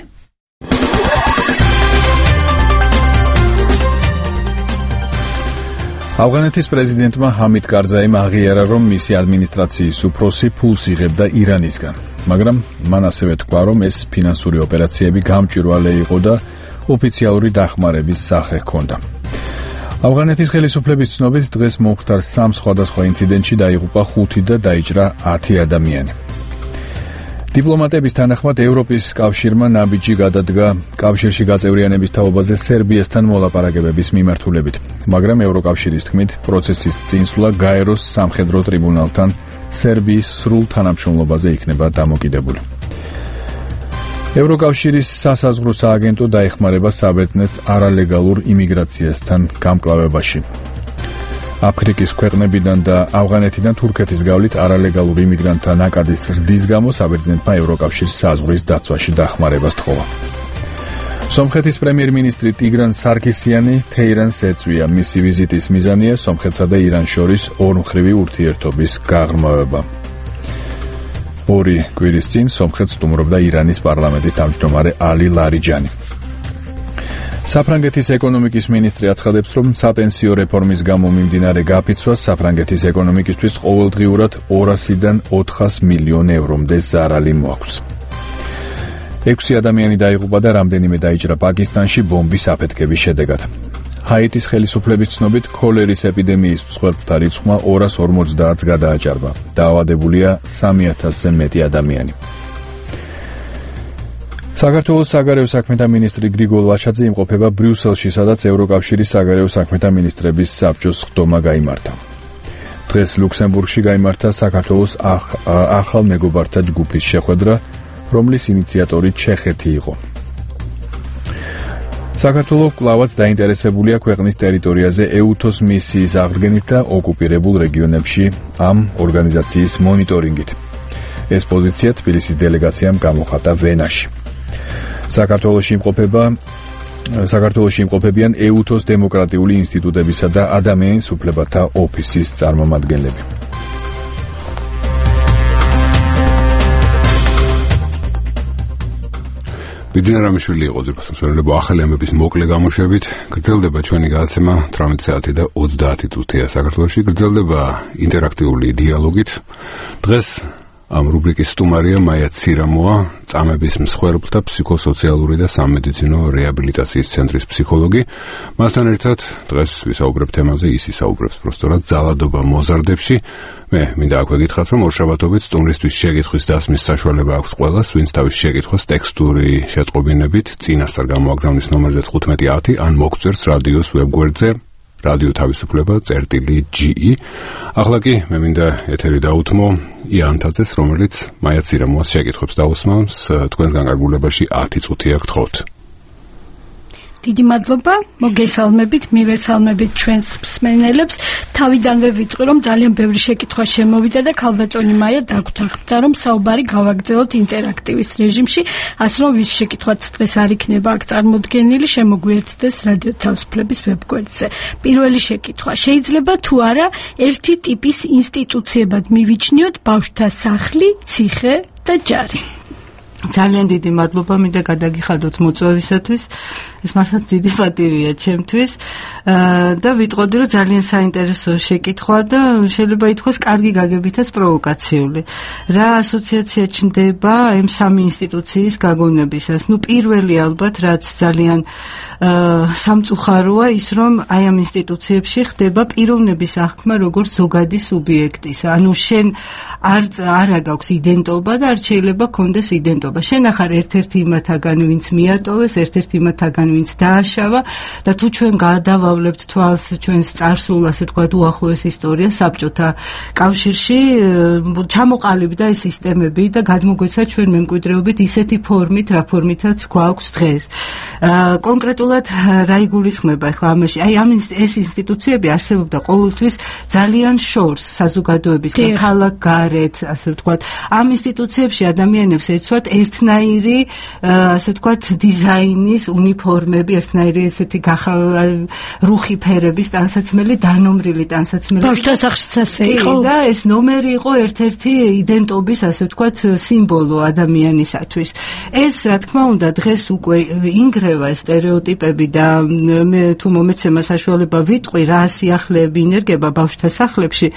ავღანეთის პრეზიდენტმა ჰამიდ კარზაიმ აღიარა, რომ მისი ადმინისტრაციის უფროსი ფულს იღებდა ირანისგან, მაგრამ მან ასევე თქვა, რომ ეს ფინანსური ოპერაციები გამჭვირვალე იყო და ოფიციალური დახმარების სახე ჰქონდა. ავღანეთის ხელისუფლების ცნობით დღეს მომხდარ 3 სხვადასხვა ინციდენტში დაიღუპა 5 და დაიჭრა 10 ადამიანი. დიპლომატების თანახმად ევროპის კავშირმა ნაბიჯი გადადგა კავშირში გაწევრიანების თაობაზე სერბიასთან მოლაპარაკებების მიმართულებით, მაგრამ ევროკავშირის თქმით პროცესის წინსვლა გაეროს სამხედრო ტრიბუნალთან სერბიის სრულ თანამშრომლობაზე იქნება დამოკიდებული. ევროკავშირის სასაზღვრო სააგენტო დაეხმარება საბერძნეთს არალეგალურ იმიგრაციასთან გამკლავებაში. აფრიკის ქვეყნებიდან და ავღანეთიდან თურქეთის გავლით არალეგალურ იმიგრანტთა ნაკადის ზრდის გამო საბერძნეთმა ევროკავშირის საზღვრის დაცვაში დახმარებას თხოვა. სომხეთის პრემიერ-მინისტრი ტიგრან სარქისიანი თეირანს ეწვია. მისი ვიზიტის მიზანია სომხეთსა და ირანს შორის ორმხრივი ურთიერთობის გაღრმავება. 2 კვირის წინ სომხეთს სტუმრობდა ირანის პარლამენტის თავმჯდომარე ალი ლარიჯანი. საფრანგეთის ეკონომიკის მინისტრი აცხადებს, რომ საპენსიო რეფორმის გამო მიმდინარე გაფიცვას საფრანგეთის ეკონომიკისთვის ყოველდღიურად 200-დან 400 მილიონ ევრომდე ზარალი მოაქვს. 6 ადამიანი დაიღუპა და რამდენიმე დაიჭრა პაკისტანში ბომბის აფეთქების შედეგად. ჰაიტის ხელისუფლების ცნობით ქოლერის ეპიდემიის მსხვერპლთა რიცხვმა 250-ს გადააჭარბა. დაავადებულია 3000-ზე მეტი ადამიანი. საქართველოს საგარეო საქმეთა მინისტრი გრიგოლ ვაჩაძე იმყოფება ბრიუსელში, სადაც ევროკავშირის საგარეო საქმეთა მინისტრების საბჭოს ხდომა გაიმართა. დღეს ლუქსემბურგში გაიმართა საქართველოს ახალ მეგობართა ჯგუფის შეხვედრა, რომლის ინიციატორი ჩეხეთი იყო. საქართველოს კვლავაც დაინტერესებულია ქვეყნის ტერიტორიაზე ეუთოს მისიის აღდგენით და ოკუპირებულ რეგიონებში ამ ორგანიზაციის მონიტორინგით. ეს პოზიცია თბილისის დელეგაციამ გამოხატა ვენაში. საქართველოში იმყოფებიან ეუთოს დემოკრატიული ინსტიტუტებისა და ადამიანის უფლებათა ოფისის წარმომადგენლები. ბიძინა რამიშვილი იყო ძირფასმსვლელობ ახალი ამბების მოკლე გამოშვებით. გრძელდება ჩვენი გადაცემა 18 საათი და 30 წუთია საქართველოში. გრძელდება ინტერაქტიული დიალოგით. დღეს ამ რუბრიკის სტუმარია მაია ცირამოა, წამების მსხვერპლთა ფსიქოსოციალური და სამედიცინო რეაბილიტაციის ცენტრის ფსიქოლოგი. მასთან ერთად დღეს ვისაუბრებ თემაზე, ის ისაუბრებს პროსტორად ძალადობა მოზარდებში. მე მინდა აქვე გითხრათ, რომ ორშაბათობით სტუმრისთვის შეკითხვის დასმის საშუალება აქვს ყველას, ვინც თავის შეკითხვას ტექსტური შეტყობინებით წინასწარ გამოაგზავნის ნომერზე 1510 ან მოგწერს რადიოს ვებგვერდზე რადიო თავისუფლება წერტილი.ge. ახლა კი მე მინდა ეთერი დაუთმო იანთაძეს, რომელიც მაია ცირამოას შეკითხვებს დაუსმავს. თქვენს განკარგულებაში 10 წუთია გთხოვთ. დიდი მადლობა, მოგესალმებით, მივესალმებით ჩვენს მსმენელებს. თავიდანვე ვიტყვი, რომ ძალიან ბევრი შეკითხვა შემოვიდა და ქალბატონი მაია დაგვთანხმდა, რომ საუბარი გავაგრძელოთ ინტერაქტივის რეჟიმში, ასე რომ ვის შეკითხვაც დღეს არ იქნება აქ წარმოდგენილი, შემოგვიერთდეს რადიო თავისუფლების ვებგვერდზე. პირველი შეკითხვა: შეიძლება თუ არა ერთი ტიპის ინსტიტუციებად მივიჩნიოთ ბავშვთა სახლი, ციხე და ჯარი? ძალიან დიდი მადლობა, მინდა გადაგიხადოთ მოწვევისათვის. ეს მართლაც დიდი პატივია ჩემთვის და ვიტყოდი, რომ ძალიან საინტერესო შეკითხვა და შეიძლება ითქვას კარგი გაგებითაც პროვოკაციული. რა ასოციაცია ჩნდება ამ სამი ინსტიტუციის გაგონებისას? პირველი ალბათ, რაც ძალიან სამწუხაროა ის, რომ აი ამ ინსტიტუციებში ხდება პიროვნების აღქმა როგორც ზოგადი სუბიექტისა. ანუ შენ არა გაქვს იდენტობა და არ შეიძლება გქონდეს იდენტობა. შენ ახარ ერთ-ერთი იმათაგანი, ვინც მიატოვეს, ერთ-ერთი იმათაგანი, ვინც დააშავა და თუ ჩვენ გადავავლებთ თვალს ჩვენს წარსულ, ასე ვთქვათ, უახლოეს ისტორიას საბჭოთა კავშირში, ჩამოყალიბდა ეს სისტემები და გადმოგვეცა ჩვენ მემკვიდრეობით ისეთი ფორმით, რა ფორმითაც გვაქვს დღეს. კონკრეტულად რა იგულისხმება ახლა ამაში? აი ამ ეს ინსტიტუციები არსებობდა ყოველთვის ძალიან შორს საზოგადოებისგან, ქალაქ-გარეთ, ასე ვთქვათ. ამ ინსტიტუციებში ადამიანებს ეცვათ ერთნაირი, ასე ვთქვათ, დიზაინის უნიფორმები, ერთნაირი ესეთი რუხი ფერების ტანსაცმელი, დანომრილი ტანსაცმელი. ბავშვთა სახლშიც ასე იყო და ეს ნომერი იყო ერთ-ერთი იდენტობის, ასე ვთქვათ, სიმბოლო ადამიანისათვის. ეს, რა თქმა უნდა, დღეს უკვე ინგრევა სტერეოტიპები და მე თუ მომეცემა საშუალება ვიტყვი, რა სიახლეები ინერგება ბავშვთა სახლებში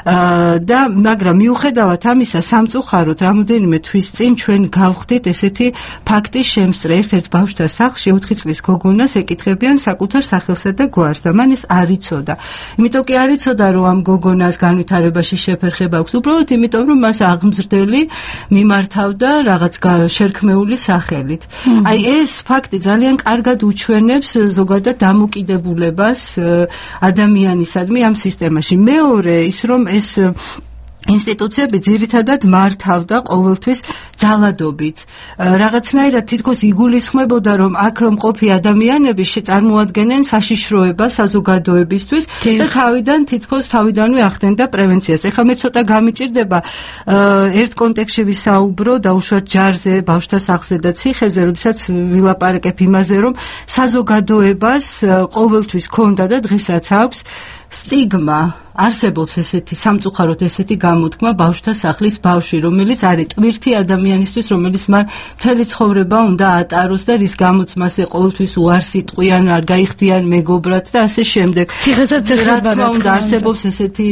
და მაგრამ მიუხედავად ამისა, სამწუხაროდ რამოდენიმე თვის წინ ჩვენ გავხდით ესეთი ფაქტის შემსწრე. ერთ-ერთ ბავშვთა სახლში 4 წლის გოგონას ეკითხებიან საკუთარ სახელსა და გვარს და მან ეს არ იცოდა. იმიტომ კი არ იცოდა, რომ ამ გოგონას განვითარებაში შეფერხება აქვს, უბრალოდ იმიტომ, რომ მას აღმზრდელი მიმართავდა რაღაც შერქმეული სახელით. აი ეს ფაქტი ძალიან კარგად უჩვენებს ზოგადად დამოკიდებულებას ადამიანისადმი ამ სისტემაში. მეორე ის, რომ ეს ინსტიტუციები ძირითადად მართავდა ყოველთვის ძალადობით. რაღაცნაირად თითქოს იგულისხმებოდა, რომ აქ მყოფი ადამიანები წარმოადგენენ საშიშროებას საზოგადოებისთვის და თავიდანვე ახდენდა პრევენციას. ეხლა მე ცოტა გამიჭირდება ერთ კონტექსტში ვისაუბრო დაუშვათ ჯარზე, ბავშვთა სახლზე და ციხეზე, როდესაც ვილაპარაკებ იმაზე, რომ საზოგადოებას ყოველთვის ჰქონდა და დღესაც აქვს სტიგმა. არსებობს ესეთი სამწუხაროდ ესეთი გამოთქმა ბავშვთა სახლის ბავშვი, რომელიც არის ტვირთი ადამიანისთვის, რომელიც მან მთელი ცხოვრება უნდა ატაროს და რის გამოც მასე ყოველთვის უარს იტყვიან, არ გაიხდიან მეგობრად და ასე შემდეგ. ციხესაც ეხება რა თქმა არსებობს ესეთი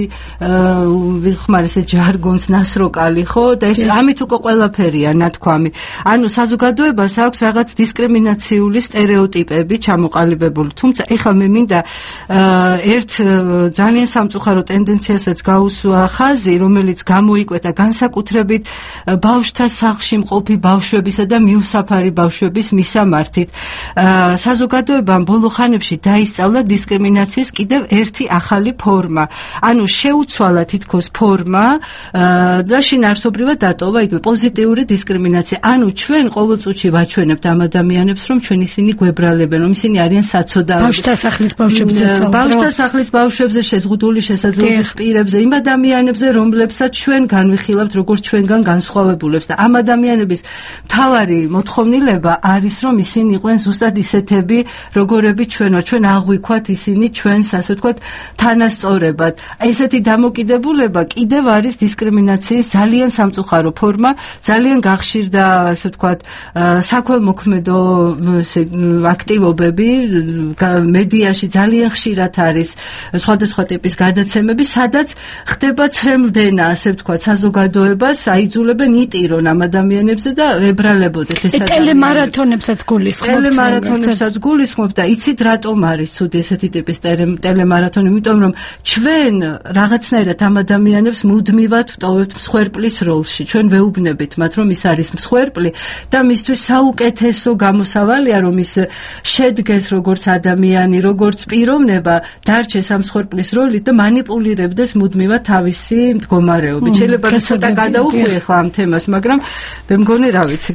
ვიხმარ ესე ჟარგონს ნასროკალი, ხო? და ეს ამით უკვე ყველაფერია ნათქვამი. ანუ საზოგადოებას აქვს რაღაც დისკრიმინაციული სტერეოტიპები ჩამოყალიბებული. თუმცა ეხლა მე მინდა ერთ ძალიან სამწუხარო სამყარო ტენდენციასაც გაუსვა ხაზი, რომელიც გამოიკვეთა განსაკუთრებით ბავშვთა სახლში მყოფი ბავშვებისა და მიუსაფარი ბავშვების მისამართით. საზოგადოებამ ბოლო ხანებში დაისწავლა დისკრიმინაციის კიდევ ერთი ახალი ფორმა. ანუ შეუცვალა თითქოს ფორმა და შინაარსობრივად დატოვა იგივე პოზიტიური დისკრიმინაცია. ანუ ჩვენ ყოველწუთში ვაჩვენებთ ამ ადამიანებს, რომ ჩვენ ისინი გვებრალებენ, რომ ისინი არიან საცოდავები. ბავშვთა სახლის ბავშვებზე ბავშვთა სახლის ბავშვებზე, შეზღუდული შესაძლებლობის პირებზე, იმ ადამიანებზე, რომლებსაც ჩვენ განვიხილავთ როგორც ჩვენგან განსხვავებულებს და ამ ადამიანების მთავარი მოთხოვნილება არის, რომ ისინი იყვნენ ზუსტად ისეთები, როგორები ჩვენ ვართ. ჩვენ აღვიქვათ ისინი ჩვენს, ასე ვთქვათ, თანასწორებად. ესეთი დამოკიდებულება კიდევ არის დისკრიმინაციის ძალიან სამწუხარო ფორმა, ძალიან გახშირდა, ასე ვთქვათ, საქველმოქმედო აქტივობები, მედიაში ძალიან ხშირად არის სხვადასხვა ტიპის გადაცემები, სადაც ხდება ცრემლდენა, ასე ვთქვათ, საზოგადოებას აიძულებენ იტირონ ამ ადამიანებზე და ებრალებოდეთ ეს ადამიანები. ტელემარათონებსაც გულისხმობთ. ტელემარათონებსაც გულისხმობთ და იცით რატომ არის ცუდი ესეთი ტიპის ტელემარათონი, იმიტომ რომ ჩვენ რაღაცნაირად ამ ადამიანებს მუდმივად ვტოვებთ მსხვერპლის როლში. ჩვენ ვეუბნებით მათ, რომ ის არის მსხვერპლი და მისთვის საუკეთესო გამოსავალია, რომ ის შედგეს როგორც ადამიანი, როგორც პიროვნება, დარჩეს ამ მსხვერპლის როლით და მანიპულირებდეს მუდმივად თავისი მდგომარეობით. შეიძლება ცოტა გადაუხვი ახლა ამ თემას, მაგრამ მე მგონი რა ვიცი,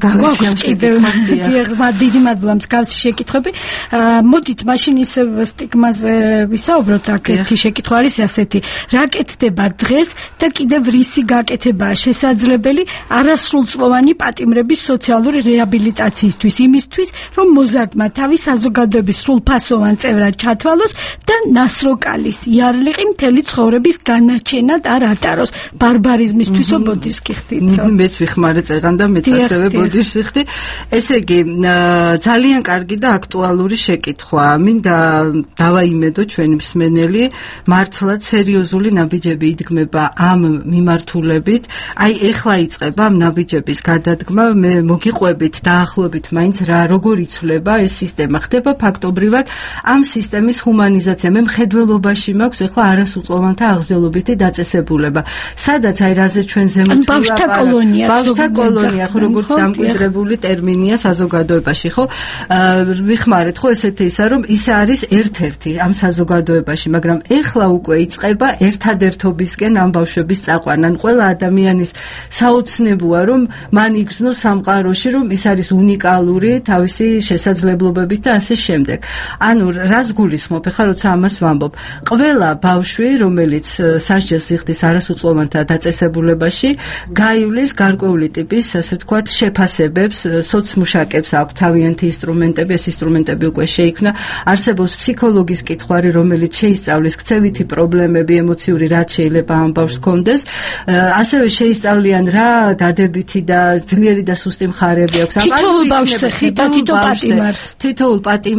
დიდი მადლობა მსგავსი შეკითხვები. მოდით მაშინ ისე სტიგმაზე ვისაუბროთ. აქ ერთი შეკითხვა არის ასეთი: რა კეთდება დღეს და კიდევ რისი გაკეთებაა შესაძლებელი არასრულწლოვანი პატიმრების სოციალური რეაბილიტაციისთვის, იმისთვის, რომ მოზარდმა თავის საზოგადოების სრულფასოვან წევრად ჩათვალოს და ნასროკალის იარლიყი მთელი ცხოვრების განაჩენად არ ატაროს. ბარბარიზმისთვისო ბოდიშს გიხდით. მეც ვიხმარე წერან და მეც ასევე ბოდიშს ვიხდი. ესე იგი, ძალიან კარგი და აქტუალური შეკითხვა. მინდა დავაიმედო ჩვენი მსმენელი, მართლაც სერიოზული ნაბიჯები იდგმება ამ მიმართულებით. აი, ეხლა იწყება ამ ნაბიჯების გადადგმა. მე მოგიყვებით დაახლოებით მაინც როგორ იცვლება ეს სისტემა. ხდება ფაქტობრივად ამ სისტემის ჰუმანიზაცია. მე მხედველობაში მაქვს ეხლა არასრულწლოვანთა აღდგენლობითი დაწესებულება. სადაც აი რაზე ჩვენ ზემოთ ბავშვთა კოლონია, ხო, როგორც დამკვიდრებული ტერმინია საზოგადოებაში, ხო? ვიხმარეთ, ხო, ესეთი ისა, რომ ის არის ერთ-ერთი ამ საზოგადოებაში, მაგრამ ეხლა უკვე იწყება ერთადერთობისკენ ამ ბავშვების წაყვანა. ყველა ადამიანის საოცნებოა, რომ მან იგრძნოს სამყაროში, რომ ის არის უნიკალური თავისი შესაძლებლობებით და ასე შემდეგ. ანუ რას გულისხმობ, ეხლა როცა ამას ვამბობ, ყველა ბავშვი, რომელიც სასჯელს იხდის არასრულწლოვანთა დაწესებულებაში, გაივლის გარკვეული ტიპის, ასე ვთქვათ, შეფასებებს, სოცმუშაკებს აქვს თავიანთი ინსტრუმენტები, ეს ინსტრუმენტები უკვე შეიქმნა. არსებობს ფსიქოლოგის კითხვარი, რომელიც შეისწავლის ქცევითი პრობლემები, ემოციური, რაც შეიძლება ამ ბავშვს ჰქონდეს. ასევე შეისწავლიან რა დადებითი და ძლიერი და სუსტი მხარეები აქვს. თითოეულ ბავშვს ეხება თითოეულ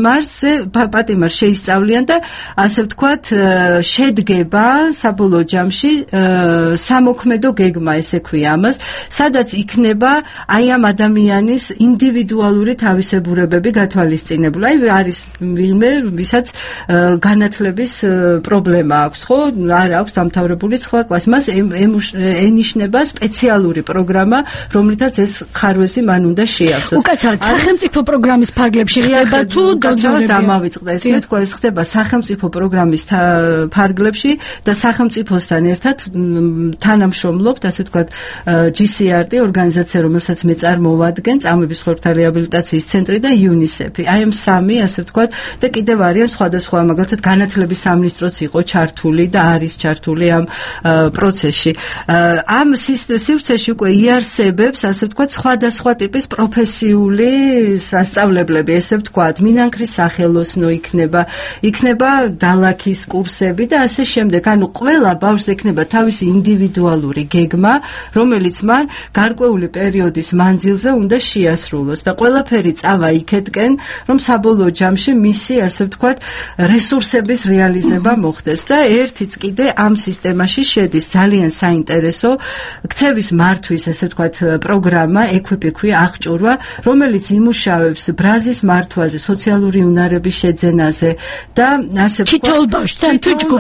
პატიმარს შეისწავლიან და ასე ვთქვათ, შედგება საბოლოო ჯამში სამოქმედო გეგმა, ესე ქვია ამას, სადაც იქნება აი ამ ადამიანის ინდივიდუალური თავისებურებები გათვალისწინებული. აი არის ვინმე, ვისაც განათლების პრობლემა აქვს, ხო? არ აქვს დამთავრებული 9 კლასი. მას ენიშნება სპეციალური პროგრამა, რომლითაც ეს ხარვეზი მან უნდა შეავსოს. უკაცრავად სახელმწიფო პროგრამის ფარგლებში ხდება თუ დამავიწყდა ეს მეთქვა, ეს ხდება სახელმწიფო პროგრამის ფარგლებში და სახელმწიფოსთან ერთად თანამშრომლობთ, ასე ვთქვათ, GCRT ორგანიზაცია, რომელსაც მე წარმოვადგენ, წამების ხორბთა რეაბილიტაციის ცენტრი და UNICEF. აი ამ სამი, ასე ვთქვათ, და კიდევ არიან სხვადასხვა, მაგალითად განათლების სამინისტროც იყო ჩართული და არის ჩართული ამ პროცესში. ამ სივრცეში უკვე იარსებებს, ასე ვთქვათ, სხვადასხვა ტიპის პროფესიული სასწავლებლები, ესე ვთქვათ, მინანქრის სახელოსნო იქნება დალაქის კურსები და ასე შემდეგ. ანუ ყველა ბავშვს ექნება თავისი ინდივიდუალური გეგმა, რომელიც მან გარკვეული პერიოდის მანძილზე უნდა შეასრულოს და ყველაფერი წავა იქეთკენ, რომ საბოლოო ჯამში მისი, ასე ვთქვათ, რესურსების რეალიზება მოხდეს და ერთიც კიდე ამ სისტემაში შედის ძალიან საინტერესო ქცევის მართვის, ასე ვთქვათ, პროგრამა, ექვიპი, აღჭურვა, რომელიც იმუშავებს ბრაზის მართვაზე, სოციალური უნარების შეძენაზე და ასე ვთქვათ, თითოეულ ბავშვთან თუ ჯგუფში. არა,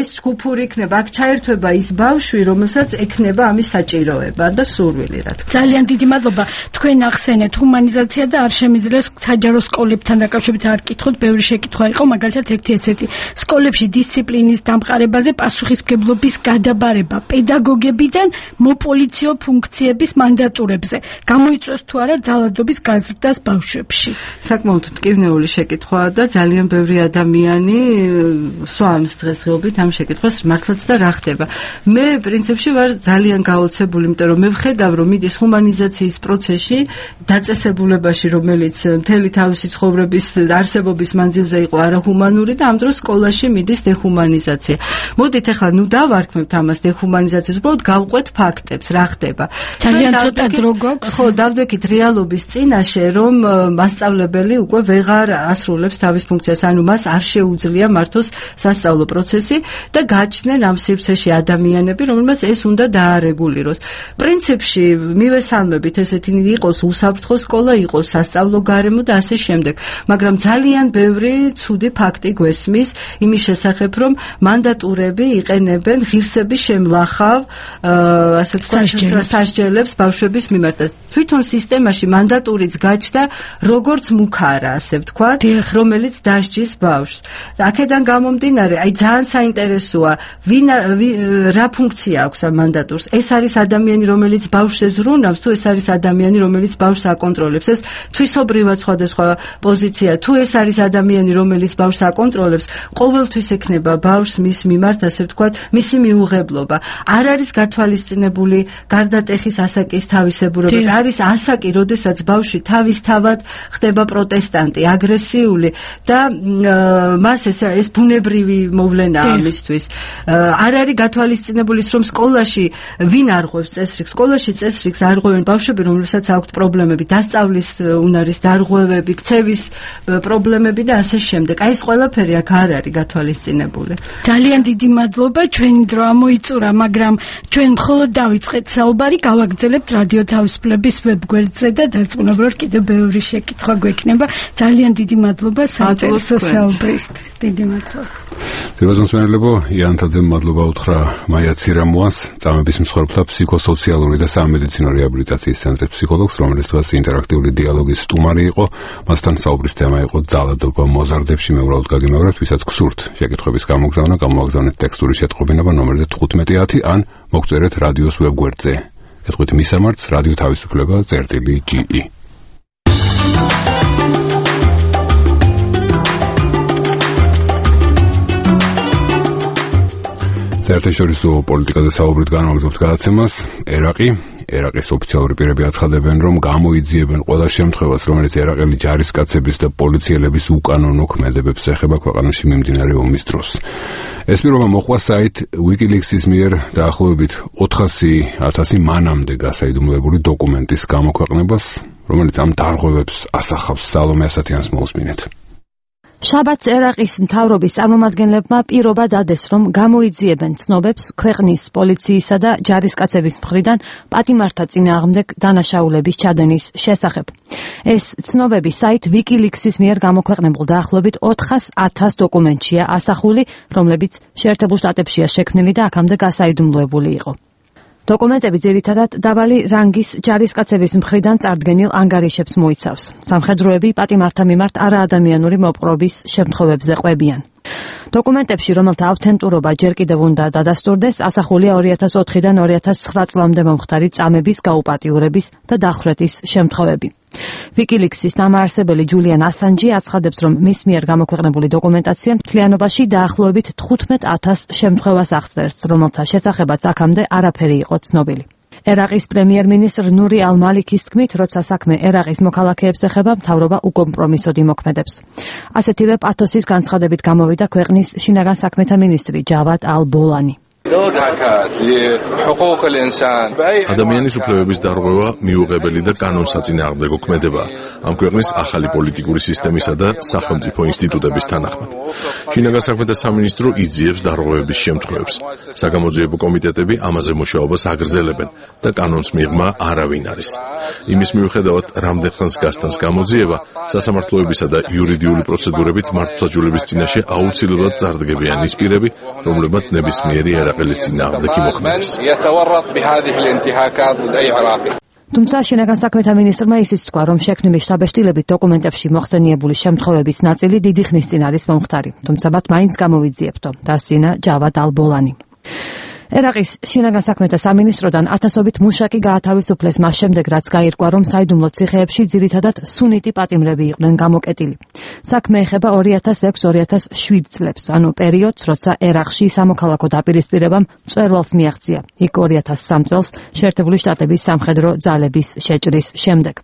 ეს ჯგუფური იქნება, აქ ჩაერთვება ის ბავშვი, რომელსაც ექნება ამის საჭიროება და სურვილი, რა თქმა უნდა. ძალიან დიდი მადლობა. თქვენ ახსენეთ ჰუმანიზაცია და არ შემიძლია საჯარო სკოლებთან დაკავშირებით არ კითხოთ, ბევრი შეკითხვა იყო, მაგალითად ერთი ესეთი. სკოლებში დისციპლინის დამყარებაზე პასუხისმგებლობის გადაბარება პედაგოგებიდან მოპოლიციო ფუნქციების მანდატურებზე. გამოიწვევს თუ არა ძალადობის გაზრდას ბავშვებში? საკმაოდ მტკივნეული შეკითხვაა და ძალიან ბევრი ადამიანი სვამს დღესდღეობით ამ შეკითხვას მართლაც და რა ხდება. მე პრინციპში ვარ ძალიან გაოცებული, იმიტომ რომ მე ვხედავ, რომ მიდის ჰუმანიზაციის პროცესში, დაწესებულებაში, რომელიც მთელი თავისი ცხოვრების არსებობის მანძილზე იყო არაჰუმანური და ამ დროს სკოლაში მიდის დეჰუმანიზაცია. მოდით ახლა დავარქმევთ ამას დეჰუმანიზაციას, უბრალოდ გავყვეთ ფაქტებს, რა ხდება. ძალიან ცოტა დრო გვაქვს. ხო, დავდექით რეალობის წინაშე, რომ მასწავლებელი უკვე ვეღარ ასრულებს თავის ფუნქციას, ანუ მას არ შეუძლია მართოს სასწავლო პროცესი და გაჩნდნენ ამ სივრცეში ადამიანები, რომელმაც ეს უნდა დაარეგულიროს. პრინციპში მივესალმებით ესეთი იყოს უსაფრთხო სკოლა, იყოს სასწავლო გარემო და ასე შემდეგ. მაგრამ ძალიან ბევრი ცუდი ფაქტი გვესმის იმის შესახებ, რომ მანდატურები იყენებენ ღირსების შემლახავ, ასე ვთქვათ, სასჯელებს ბავშვების მიმართ. თვითონ სისტემაში მანდატურიც გაჩნდა როგორც მუქარა, ასე ვთქვათ, რომელიც დასჯის ბავშვს. აქედან გამომდინარე, ძალიან საინტერესოა, რა ფუნქცია აქვს ამ მანდატურს. ეს არის ადამიანი, რომელიც ბავშვს ეზრუნავს, თუ ეს არის ადამიანი, რომელიც ბავშვს აკონტროლებს. ეს თვისობრივად სხვადასხვა პოზიცია. თუ ეს არის ადამიანი, რომელიც ბავშვს აკონტროლებს, ყოველთვის ექნება ბავშვს მის მიმართ, ასე ვთქვათ, მისი მიუღებლობა. არ არის გათვალისწინებული გარდატეხის ასაკის თავისებურება. არის ასაკი, როდესაც ბავშვი თავისთავად ხდება პროტესტანტი, აგრესიული და მას ეს ბუნებრივი მოვლენაა ამისთვის. არ არის გათვალისწინებული, რომ სკოლაში ვინ არღვევს წესრიგს? სკოლაში წესრიგს არღვევენ ბავშვები, რომლებსაც აქვთ პრობლემები, დასწავლის უნარის დარღვევები, ქცევის პრობლემები და ასე შემდეგ. ეს ყველაფერი აქ არ არის გათვალისწინებული. ძალიან დიდი მადლობა, ჩვენი დრო ამოიწურა, მაგრამ ჩვენ მხოლოდ დავიწყეთ საუბარი, გავაგრძელებთ რადიო თავისუფლების ვებგვერდზე და დარწმუნებულად კიდევ ბევრი შეკითხვა გვექნება. ძალიან დიდი მადლობა საინტერესო საუბრისთვის. დიდი მადლობა. ძირბაზონსმენელებო, იანთაძე მადლობა უთხრა მაია ცირამუას, წამების მსხვერპლთა ფსიქოსოციალური და სამედიცინო რეაბილიტაციის ცენტრის ფსიქოლოგს, რომელიც დღეს ინტერაქტიული დიალოგის სტუმარი იყო. მასთან საუბრის თემა იყო ძალადობა მოზარდებში. მე უბრალოდ გაგიმეორებთ, ვისაც გსურთ შეკითხვების გამოგზავნა, გამოვაგზავნეთ ტექსტური შეტყობინება ნომერზე 1510 ან მოგწერეთ რადიოს ვებგვერდზე. ეთქვით მისამართს რადიო თავისუფლება წერტილი.ge. საერთაშორისო პოლიტიკაზე საუბრით განვაგრძობთ გადაცემას. ერაყის ოფიციალური პირები აცხადებენ, რომ გამოიძიებენ ყველა შემთხვევას, რომელიც ერაყელი ჯარისკაცების და პოლიციელების უკანონო ქმედებებს ეხება ქვეყანაში მიმდინარე ომის დროს. ეს პირობა მოხდა საიტ WikiLeaks-ის მიერ დაახლოებით 400,000 მანამდე გასაიდუმლოებული დოკუმენტის გამოქვეყნებას, რომელიც ამ დარღვევებს ასახავს. სალომე ასათიანს მოусმინეთ. შაბათს ერაყის მთავრობის წარმომადგენლებმა პირობა დადეს, რომ გამოიძიებენ ცნობებს ქვეყნის პოლიციისა და ჯარისკაცების მხრიდან პატიმართა წინააღმდეგ დანაშაულების ჩადენის შესახებ. ეს ცნობები საიტ WikiLeaks-ის მიერ გამოქვეყნებულ დაახლოებით 400,000 დოკუმენტშია ასახული, რომლებიც შეერთებულ შტატებშია შექმნილი და აქამდე გასაიდუმლოებული იყო. დოკუმენტები ძირითადად დაბალი რანგის ჯარისკაცების მხრიდან წარდგენილ ანგარიშებს მოიცავს. სამხედროები პატიმართა მიმართ არაადამიანური მოპყრობის შემთხვევებზე ყვებიან. დოკუმენტებში, რომელთა ავთენტურობა ჯერ კიდევ უნდა დადასტურდეს, ასახულია 2004-დან 2009 წლამდე მომხდარი წამების, გაუპატიურების და დახვრეტის შემთხვევები. WikiLeaks-ის დამაარსებელი ჯულიან ასანჯი აცხადებს, რომ მის მიერ გამოქვეყნებული დოკუმენტაცია მთლიანობაში დაახლოებით 15,000 შემთხვევას აღწერს, რომელთა შესახებაც აქამდე არაფერი იყო ცნობილი. ერაყის პრემიერ-მინისტრ ნური ალ-მალიქის თქმით, როცა საქმე ერაყის მოქალაქეებს ეხება, მთავრობა უკომპრომისოდ იმოქმედებს. ასეთივე პათოსის განცხადებით გამოვიდა ქვეყნის შინაგან საქმეთა მინისტრი ჯავად ალ-ბოლანი. ადამიანის უფლებების დარღვევა მიუღებელი და კანონსაწინააღმდეგო ქმედებაა ამ ქვეყნის ახალი პოლიტიკური სისტემისა და სახელმწიფო ინსტიტუტების თანახმად. შინაგან საქმეთა სამინისტრო იძიებს დარღვევების შემთხვევებს. საგამოძიებო კომიტეტები ამაზე მუშაობას აგრძელებენ და კანონს მიღმა არავინ არის. იმის მიუხედავად, რამდენხანს გასტანს გამოძიება, სასამართლოებისა და იურიდიული პროცედურებით მართლმსაჯულების წინაშე აუცილებლად წარდგებიან ის პირები, რომლებმაც ნებისმიერი ერაყელის წინააღმდეგ იმოქმედებს. თუმცა შინაგან საქმეთა მინისტრმა ისიც თქვა, რომ შექმნილი შტაბ-შტილებით დოკუმენტებში მოხსენიებული შემთხვევების ნაწილი დიდი ხნის წინ არის მომხდარი, თუმცა მათ მაინც გამოვიძიებთო, დასცინა ჯავად ალ-ბოლანი. ერაყის შინაგან საქმეთა სამინისტროდან ათასობით მუშაკი გაათავისუფლეს მას შემდეგ, რაც გაირკვა, რომ საიდუმლო ციხეებში ძირითადად სუნიტი პატიმრები იყვნენ გამოკეტილი. საქმე ეხება 2006-2007 წლებს, ანუ პერიოდს, როცა ერაყში სამოქალაქო დაპირისპირებამ მწვერვალს მიაღწია. იქ 2003 წელს შეერთებული შტატების სამხედრო ძალების შეჭრის შემდეგ.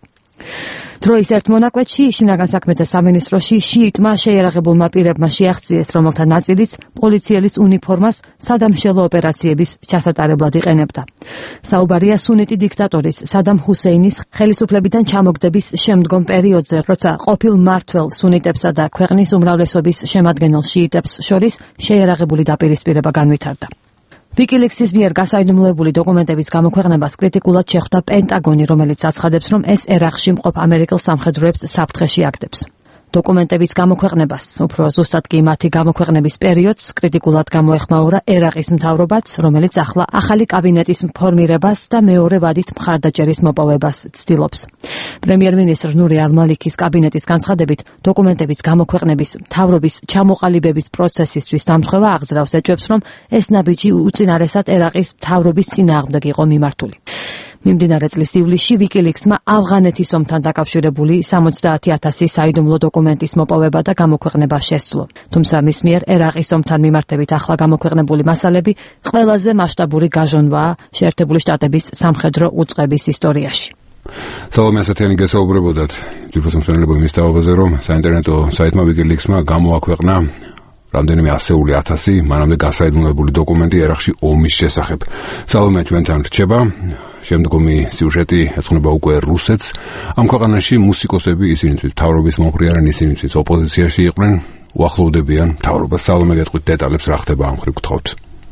დროის ერთ მონაკვეთში შინაგან საქმეთა სამინისტროში შიიტმა შეიარაღებულმა პირებმა შეაღწიეს, რომელთა ნაწილიც პოლიციელის უნიფორმას სადამშელო ოპერაციების ჩასატარებლად იყენებდა. საუბარია სუნიტი დიქტატორის სადამ ჰუსეინის ხელისუფლებიდან ჩამოგდების შემდგომ პერიოდზე, როცა ყოფილ მმართველ სუნიტებსა და ქვეყნის უმრავლესობის შემადგენელ შიიტებს შორის შეიარაღებული დაპირისპირება განვითარდა. ვიკილიქსის მიერ გასაიდუმლოებული დოკუმენტების გამოქვეყნებას კრიტიკულად შეხვდა პენტაგონი, რომელიც აცხადებს, რომ ეს ერაყში მყოფ ამერიკელ სამხედროებს საფრთხეში აგდებს. დოკუმენტების გამოქვეყნებას, უფრო ზუსტად კი მათი გამოქვეყნების პერიოდს კრიტიკულად გამოეხმაურა ერაყის მთავრობაც, რომელიც ახლა ახალი კაბინეტის ფორმირებას და მეორე ვადით მხარდაჭერის მოპოვებას ცდილობს. პრემიერ-მინისტრ ნური ალ-მალიქის კაბინეტის განცხადებით, დოკუმენტების გამოქვეყნების მთავრობის ჩამოყალიბების პროცესისთვის დამხმევა აღძრავს, ეჭვებს, რომ ეს ნაბიჯი უწინარესად ერაყის მთავრობის წინააღმდეგ იყო მიმართული. მიმდინარე წლის ივლისში ვიკილიქსმა ავღანეთის ომთან დაკავშირებული 70,000 საიდუმლო დოკუმენტის მოპოვება და გამოქვეყნება შესძლო. თუმცა მის მიერ ერაყის ომთან მიმართებით ახლა გამოქვეყნებული მასალები ყველაზე მასშტაბური გაჟონვაა შეერთებული შტატების სამხედრო უწყების ისტორიაში. სალომე ასათიანი გესაუბრებოდათ ჯგუფის მსმენელებო იმის თაობაზე, რომ საინტერნეტო საიტმა ვიკილიქსმა გამოაქვეყნა რამდენიმე ასეული ათასი მანამდე გასაიდუმლოებული დოკუმენტი ერაყში ომის შესახებ. სალომე ჩვენთან რჩება. შემდგომი სიუჟეტი ეძღვნება უკვე რუსეთს. ამ ქვეყანაში მუსიკოსები, ისინიც მთავრობის მომხრე არიან, ისინიც ოპოზიციაში იყვნენ, უახლოვდებიან მთავრობას. სალომე გეტყვით დეტალებს, რა ხდება ამ ხრივ გთხოვთ.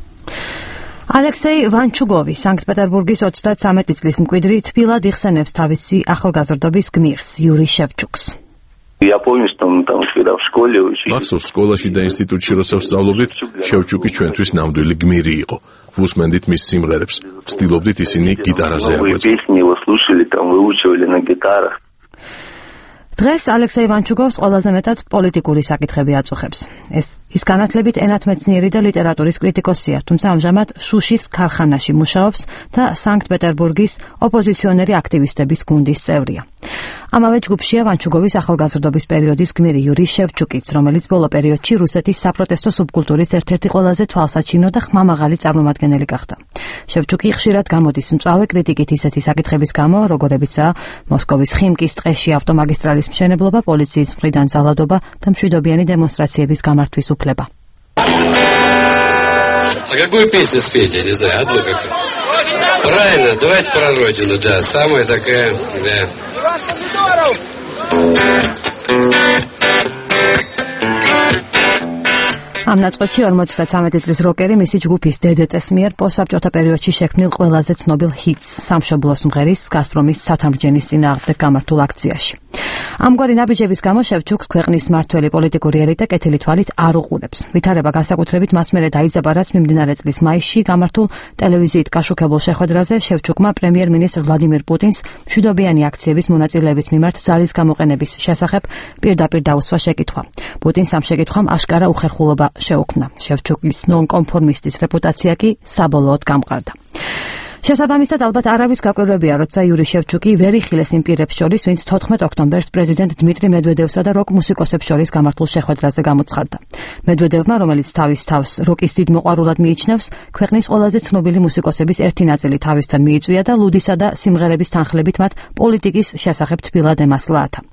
ალექსეი ვანჩუგოვი სანქტ-პეტერბურგის 33 წლის მკვიდრი თბილად იხსენებს თავისი ახალგაზრდობის გმირს იური შევჩუკს. მახსოვს სკოლაში და ინსტიტუტში როცა ვსწავლობდით, შევჩუკი ჩვენთვის ნამდვილი გმირი იყო. ვუსმენდით მის სიმღერებს, ვცდილობდით ისინი გიტარაზე აღვეწო. დღეს ალექსეი ვანჩუგოვს ყველაზე მეტად პოლიტიკური საკითხები აწუხებს. ის განათლებით ენათმეცნიერი და ლიტერატურის კრიტიკოსია, თუმცა ამჟამად შუშის ქარხანაში მუშაობს და სანქტ-პეტერბურგის ოპოზიციონერი აქტივისტების გუნდის წევრია. ამავე ჯგუფშია ვანჩუგოვის ახალგაზრდობის პერიოდის გმირი იური შევჩუკიც, რომელიც ბოლო პერიოდში რუსეთის საპროტესტო სუბკულტურის ერთ-ერთი ყველაზე თვალსაჩინო და ხმამაღალი წარმომადგენელი გახდა. შევჩუკი ხშირად გამოდის მწვავე კრიტიკით ისეთი საკითხების გამო, როგორებიცაა მოსკოვის ხიმკის ტყეში ავტომაგისტრალის მშენებლობა, პოლიციის მხრიდან ძალადობა და მშვიდობიანი демонстрациების გამართვის უფლება. А какую песню спеть, я не знаю, одну какую. Правильно, давайте про родину, да, самая такая, да. ამ ნაწყვეტში 53 წლის როკერი მისი ჯგუფის DDT-ს მიერ პოსტსაბჭოთა პერიოდში შექმნილ ყველაზე ცნობილ ჰიტს სამშობლოს მღერის გაზპრომის სათამბჯენის წინააღმდეგ გამართულ აქციაში. ამგვარი ნაბიჯების გამო შევჩუკს ქვეყნის მმართველი პოლიტიკური ელიტა კეთილი თვალით არ უყურებს. ვითარება განსაკუთრებით მას მერე დაიძაბა, რაც მიმდინარე წლის მაისში გამართულ ტელევიზიით გაშუქებულ შეხვედრაზე შევჩუკმა პრემიერ-მინისტრ ვლადიმირ პუტინს მშვიდობიანი აქციების მონაწილეების მიმართ ძალის გამოყენების შესახებ პირდაპირ დაუსვა შეკითხვა. პუტინს ამ შეკითხვამ აშკარა უხერხულობა შეუქმნა. შევჩუკის ნონკონფორმისტის რეპუტაცია კი საბოლოოდ გამყარდა. შესაბამისად, ალბათ არავის გაკვირვებია, როცა იური შევჩუკი ვერ იხილეს იმ პირებს შორის, ვინც 14 ოქტომბერს პრეზიდენტ დმიტრი მედვედევსა და როკ მუსიკოსებს შორის გამართულ შეხვედრაზე გამოცხადდა. მედვედევმა, რომელიც თავის თავს როკის დიდ მოყვარულად მიიჩნევს, ქვეყნის ყველაზე ცნობილი მუსიკოსების ერთი ნაწილი თავისთან მიიწვია და ლუდისა და სიმღერების თანხლებით მათ პოლიტიკის შესახებ თბილად ემასლა.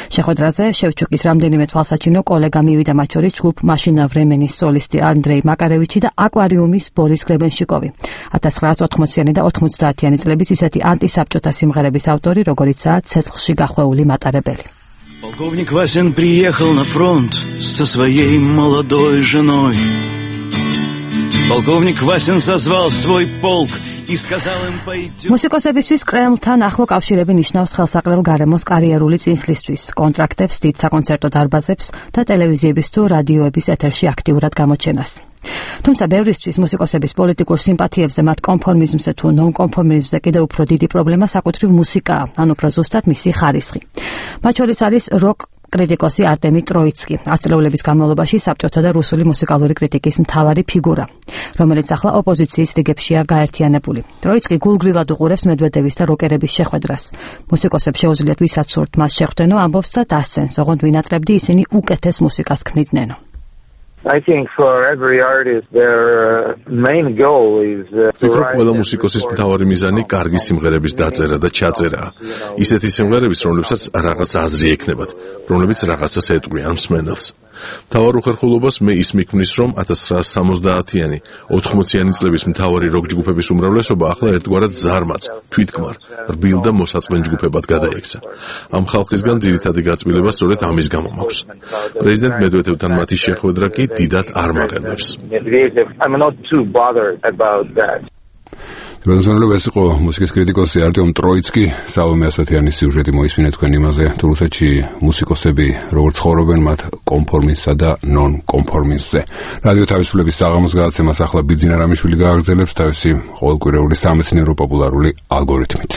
შეხვედრაზე შევჩუკის რამდენიმე თვალსაჩინო კოლეგა მივიდა, მათ შორის ჯგუფ მაშინა ვრემენის სოლისტი ანდრეი მაკარევიჩი და აკვარიუმის ბორის გრებენშიკოვი. 1980-იანი და 90-იანი წლების ისეთი ანტისაბჭოთა სიმღერების ავტორი, როგორიცაა ცეცხლში გახვეული მატარებელი. Полковник Васин приехал на фронт со своей молодой женой. Полковник Васин созвал свой полк и сказал им пойдём. მუსიკოსებისთვის კრემლთან ახლო კავშირები ნიშნავს ხელსაყრელ გარემოს კარიერული წინსვლისთვის, კონტრაქტებს, დიდ საკონცერტო დარბაზებს და ტელევიზიების თუ რადიოების ეთერში აქტიურად გამოჩენას. თუმცა ბევრისთვის მუსიკოსების პოლიტიკურ სიმპათიებზე, მათ კონფორმიზმზე თუ ნონკონფორმიზმზე კიდევ უფრო დიდი პრობლემა საკუთრივ მუსიკაა, ან უფრო ზუსტად მისი ხარისხი. მათ შორის არის როკ კრიტიკოსი არტემი ტროიცკი, ათწლეულების განმავლობაში საბჭოთა და რუსული მუსიკალური კრიტიკის მთავარი ფიგურა, რომელიც ახლა ოპოზიციის რიგებშია გაერთიანებული. ტროიცკი გულგრილად უყურებს მედვედევის და როკერების შეხვედრას. მუსიკოსებს შეუძლიათ ვისაც სურთ მას შეხვდენო, ამბობს და დასცენს, ოღონდ ვინატრებდი ისინი უკეთეს მუსიკას ქმნიდნენ. I think for every artist their main goal is to write. ყველა მუსიკოსის მთავარი მიზანი კარგი სიმღერების დაწერა და ჩაწერა. ისეთი სიმღერების, რომლებსაც რაღაც აზრი ექნებათ, რომლებიც რაღაცას ეტყვიან მსმენელს. მთავარ უხერხულობას მე ის მიქმნის, რომ 1970-იანი, 80-იანი წლების მთავარი როკ ჯგუფების უმრავლესობა ახლა ერთგვარად ზარმაც, თვითგმარ, რბილ და მოსაწყენ ჯგუფებად გადაიქცა. ამ ხალხისგან ძირითადი გაწმილება სწორედ ამის გამო მაქვს. პრეზიდენტ მედვედევთან მათი შეხვედრა კი დიდად არ მაღელვებს. I'm not too bothered about that. Ბანზონელო ეს იყო მუსიკის კრიტიკოსი არტემ ტროიცკი. სალომე ასათიანის სიუჟეტი მოისმინეთ თქვენ იმაზე, თუ რუსეთში მუსიკოსები როგორ ცხოვრობენ მათ კონფორმიზმსა და ნონ-კონფორმიზმზე. რადიო თავისუფლების საღამოს გადაცემას ახლა ბიძინა რამიშვილი გააგრძელებს თავისი ყოველკვირეული სამეცნიერო პოპულარული ალგორითმით.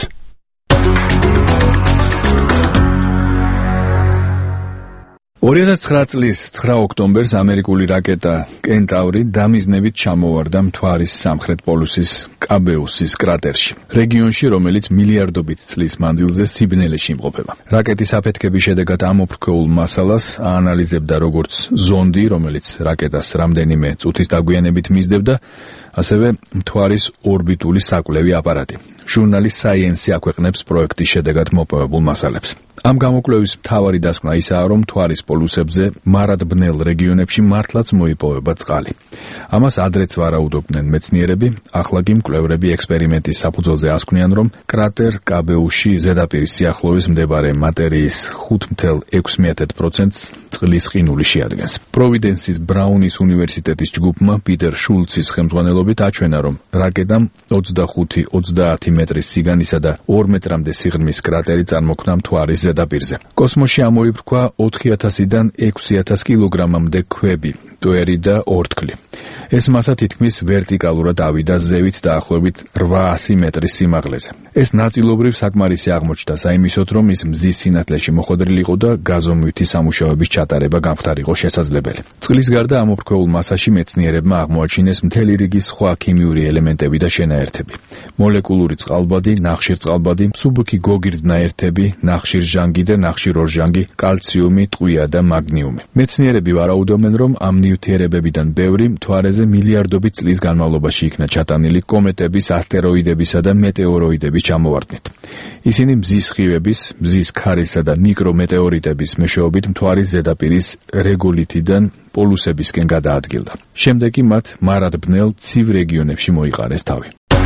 2009 წლის 9 ოქტომბერს ამერიკული რაკეტა კენტავრი დამიზნებით ჩამოვარდა მთვარის სამხრეთ პოლუსის კაბეუსის კრატერში, რეგიონში, რომელიც მილიარდობით წლის მანძილზე სიბნელეში იმყოფება. რაკეტის აფეთქების შედეგად ამოფრქვეულ მასალას აანალიზებდა როგორც ზონდი, რომელიც რაკეტას რამდენიმე წუთის დაგვიანებით მისდევდა, ასევე მთვარის ორბიტული საკვლევი აპარატი. ჟურნალი Science აქვეყნებს პროექტის შედეგად მოპოვებულ მასალებს. ამ გამოკვლევის მთავარი დასკვნა ისაა, რომ მთვარის პოლუსებზე მარადბნელ რეგიონებში მართლაც მოიპოვება წყალი. ამას ადრეც ვარაუდობდნენ მეცნიერები, ახლა კი მკვლევრები ექსპერიმენტის საფუძველზე ასკვნიან, რომ კრატერ კაბეუში ზედაპირის სიახლოვეს მდებარე მატერიის 5.6% წყლის ყინული შეადგენს. პროვიდენსის ბრაუნის უნივერსიტეტის ჯგუფმა პიტერ შულცის ხელმძღვანელობით აჩვენა, რომ რაკეტამ 25-30 მეტრის სიგანისა და 2 მეტრამდე სიღრმის კრატერი წარმოქმნა მთვარის ზედაპირზე. კოსმოსში ამოიფრქვა 4000-დან 6000 კილოგრამამდე ქვები, ტვერი და ორთქლი. ეს მასა თითქმის ვერტიკალურად ავიდა ზევით დაახლოებით 800 მეტრის სიმაღლეზე. ეს ნაწილობრივ საკმარისი აღმოჩნდა საიმისოდ, რომ ის მზის სინათლეში მოხვედრილიყო და გაზომვითი სამუშაოების ჩატარება გამხდარიყო შესაძლებელი. წყლის გარდა ამოფრქვეულ მასაში მეცნიერებმა აღმოაჩინეს მთელი რიგი სხვა ქიმიური ელემენტები და შენაერთები. მოლეკულური წყალბადი, ნახშირწყალბადი, მსუბუქი გოგირდნაერთები, ნახშირჟანგი და ნახშირორჟანგი, კალციუმი, ტყვია და მაგნიუმი. მეცნიერები ვარაუდობენ, რომ ამ ნივთიერებებიდან ბევრი მთვარეზე მილიარდობით წლის განმავლობაში იქნა ჩატანილი კომეტების, ასტეროიდებისა და მეტეოროიდების ჩამოვარდნით. ისინი მზის სხივების, მზის ქარისა და მიკრომეტეორიტების მეშვეობით მთვარის ზედაპირის რეგოლითიდან პოლუსებისკენ გადაადგილდა. შემდეგ კი მათ მარადბნელ ცივ რეგიონებში მოიყარეს თავი.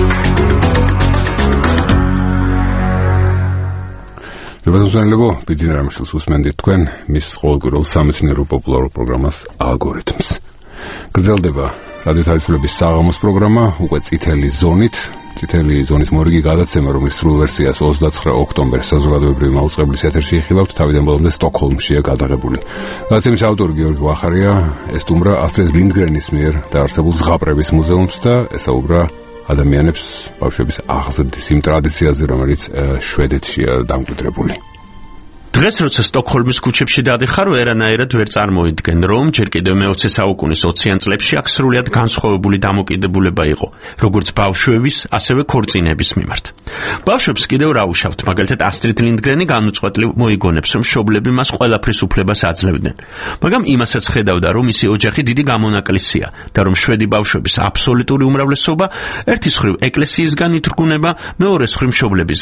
რებაზონელებო, ბიძინა რამიშვილს უსმენდით თქვენ მის ყოველკვირეულ სამეცნიერო პოპულარულ პროგრამას ალგორითმს. გრძელდება რადიო თავისუფლების საღამოს პროგრამა, უკვე წითელი ზონით. წითელი ზონის მორიგი გადაცემა, რომლის სრულ ვერსიას 29 ოქტომბერს საზოგადოებრივი მაუწყებლის ეთერში იხილავთ, თავიდან ბოლომდე სტოკჰოლმშია გადაღებული. გადაცემის ავტორი გიორგი ვახარია ესტუმრა ასტრიდ ლინდგრენის მიერ დაარსებულ ზღაპრების მუზეუმს და ესაუბრა ადამიანებს ბავშვების აღზრდის იმ ტრადიციაზე, რომელიც შვედეთშია დამკვიდრებული. დღეს როცა სტოკჰოლმის ქუჩებში დადიხარ, ვერანაირად ვერ წარმოიდგენ, რომ ჯერ კიდევ მე-20 საუკუნის 20-იან წლებში აქ სრულიად განსხვავებული დამოკიდებულება იყო, როგორც ბავშვების, ასევე ქორწინების მიმართ. ბავშვებს კიდევ რა უშავთ, მაგალითად ასტრიდ ლინდგრენი განუწყვეტლივ მოიგონებს, რომ მშობლები მას ყველაფრის უფლებას აძლევდნენ. მაგრამ იმასაც ხედავდა, რომ მისი ოჯახი დიდი გამონაკლისია და რომ შვედი ბავშვების აბსოლუტური უმრავლესობა ერთის მხრივ ეკლესიისგან ითრგუნება, მეორეს მხრივ მშობლებისგან.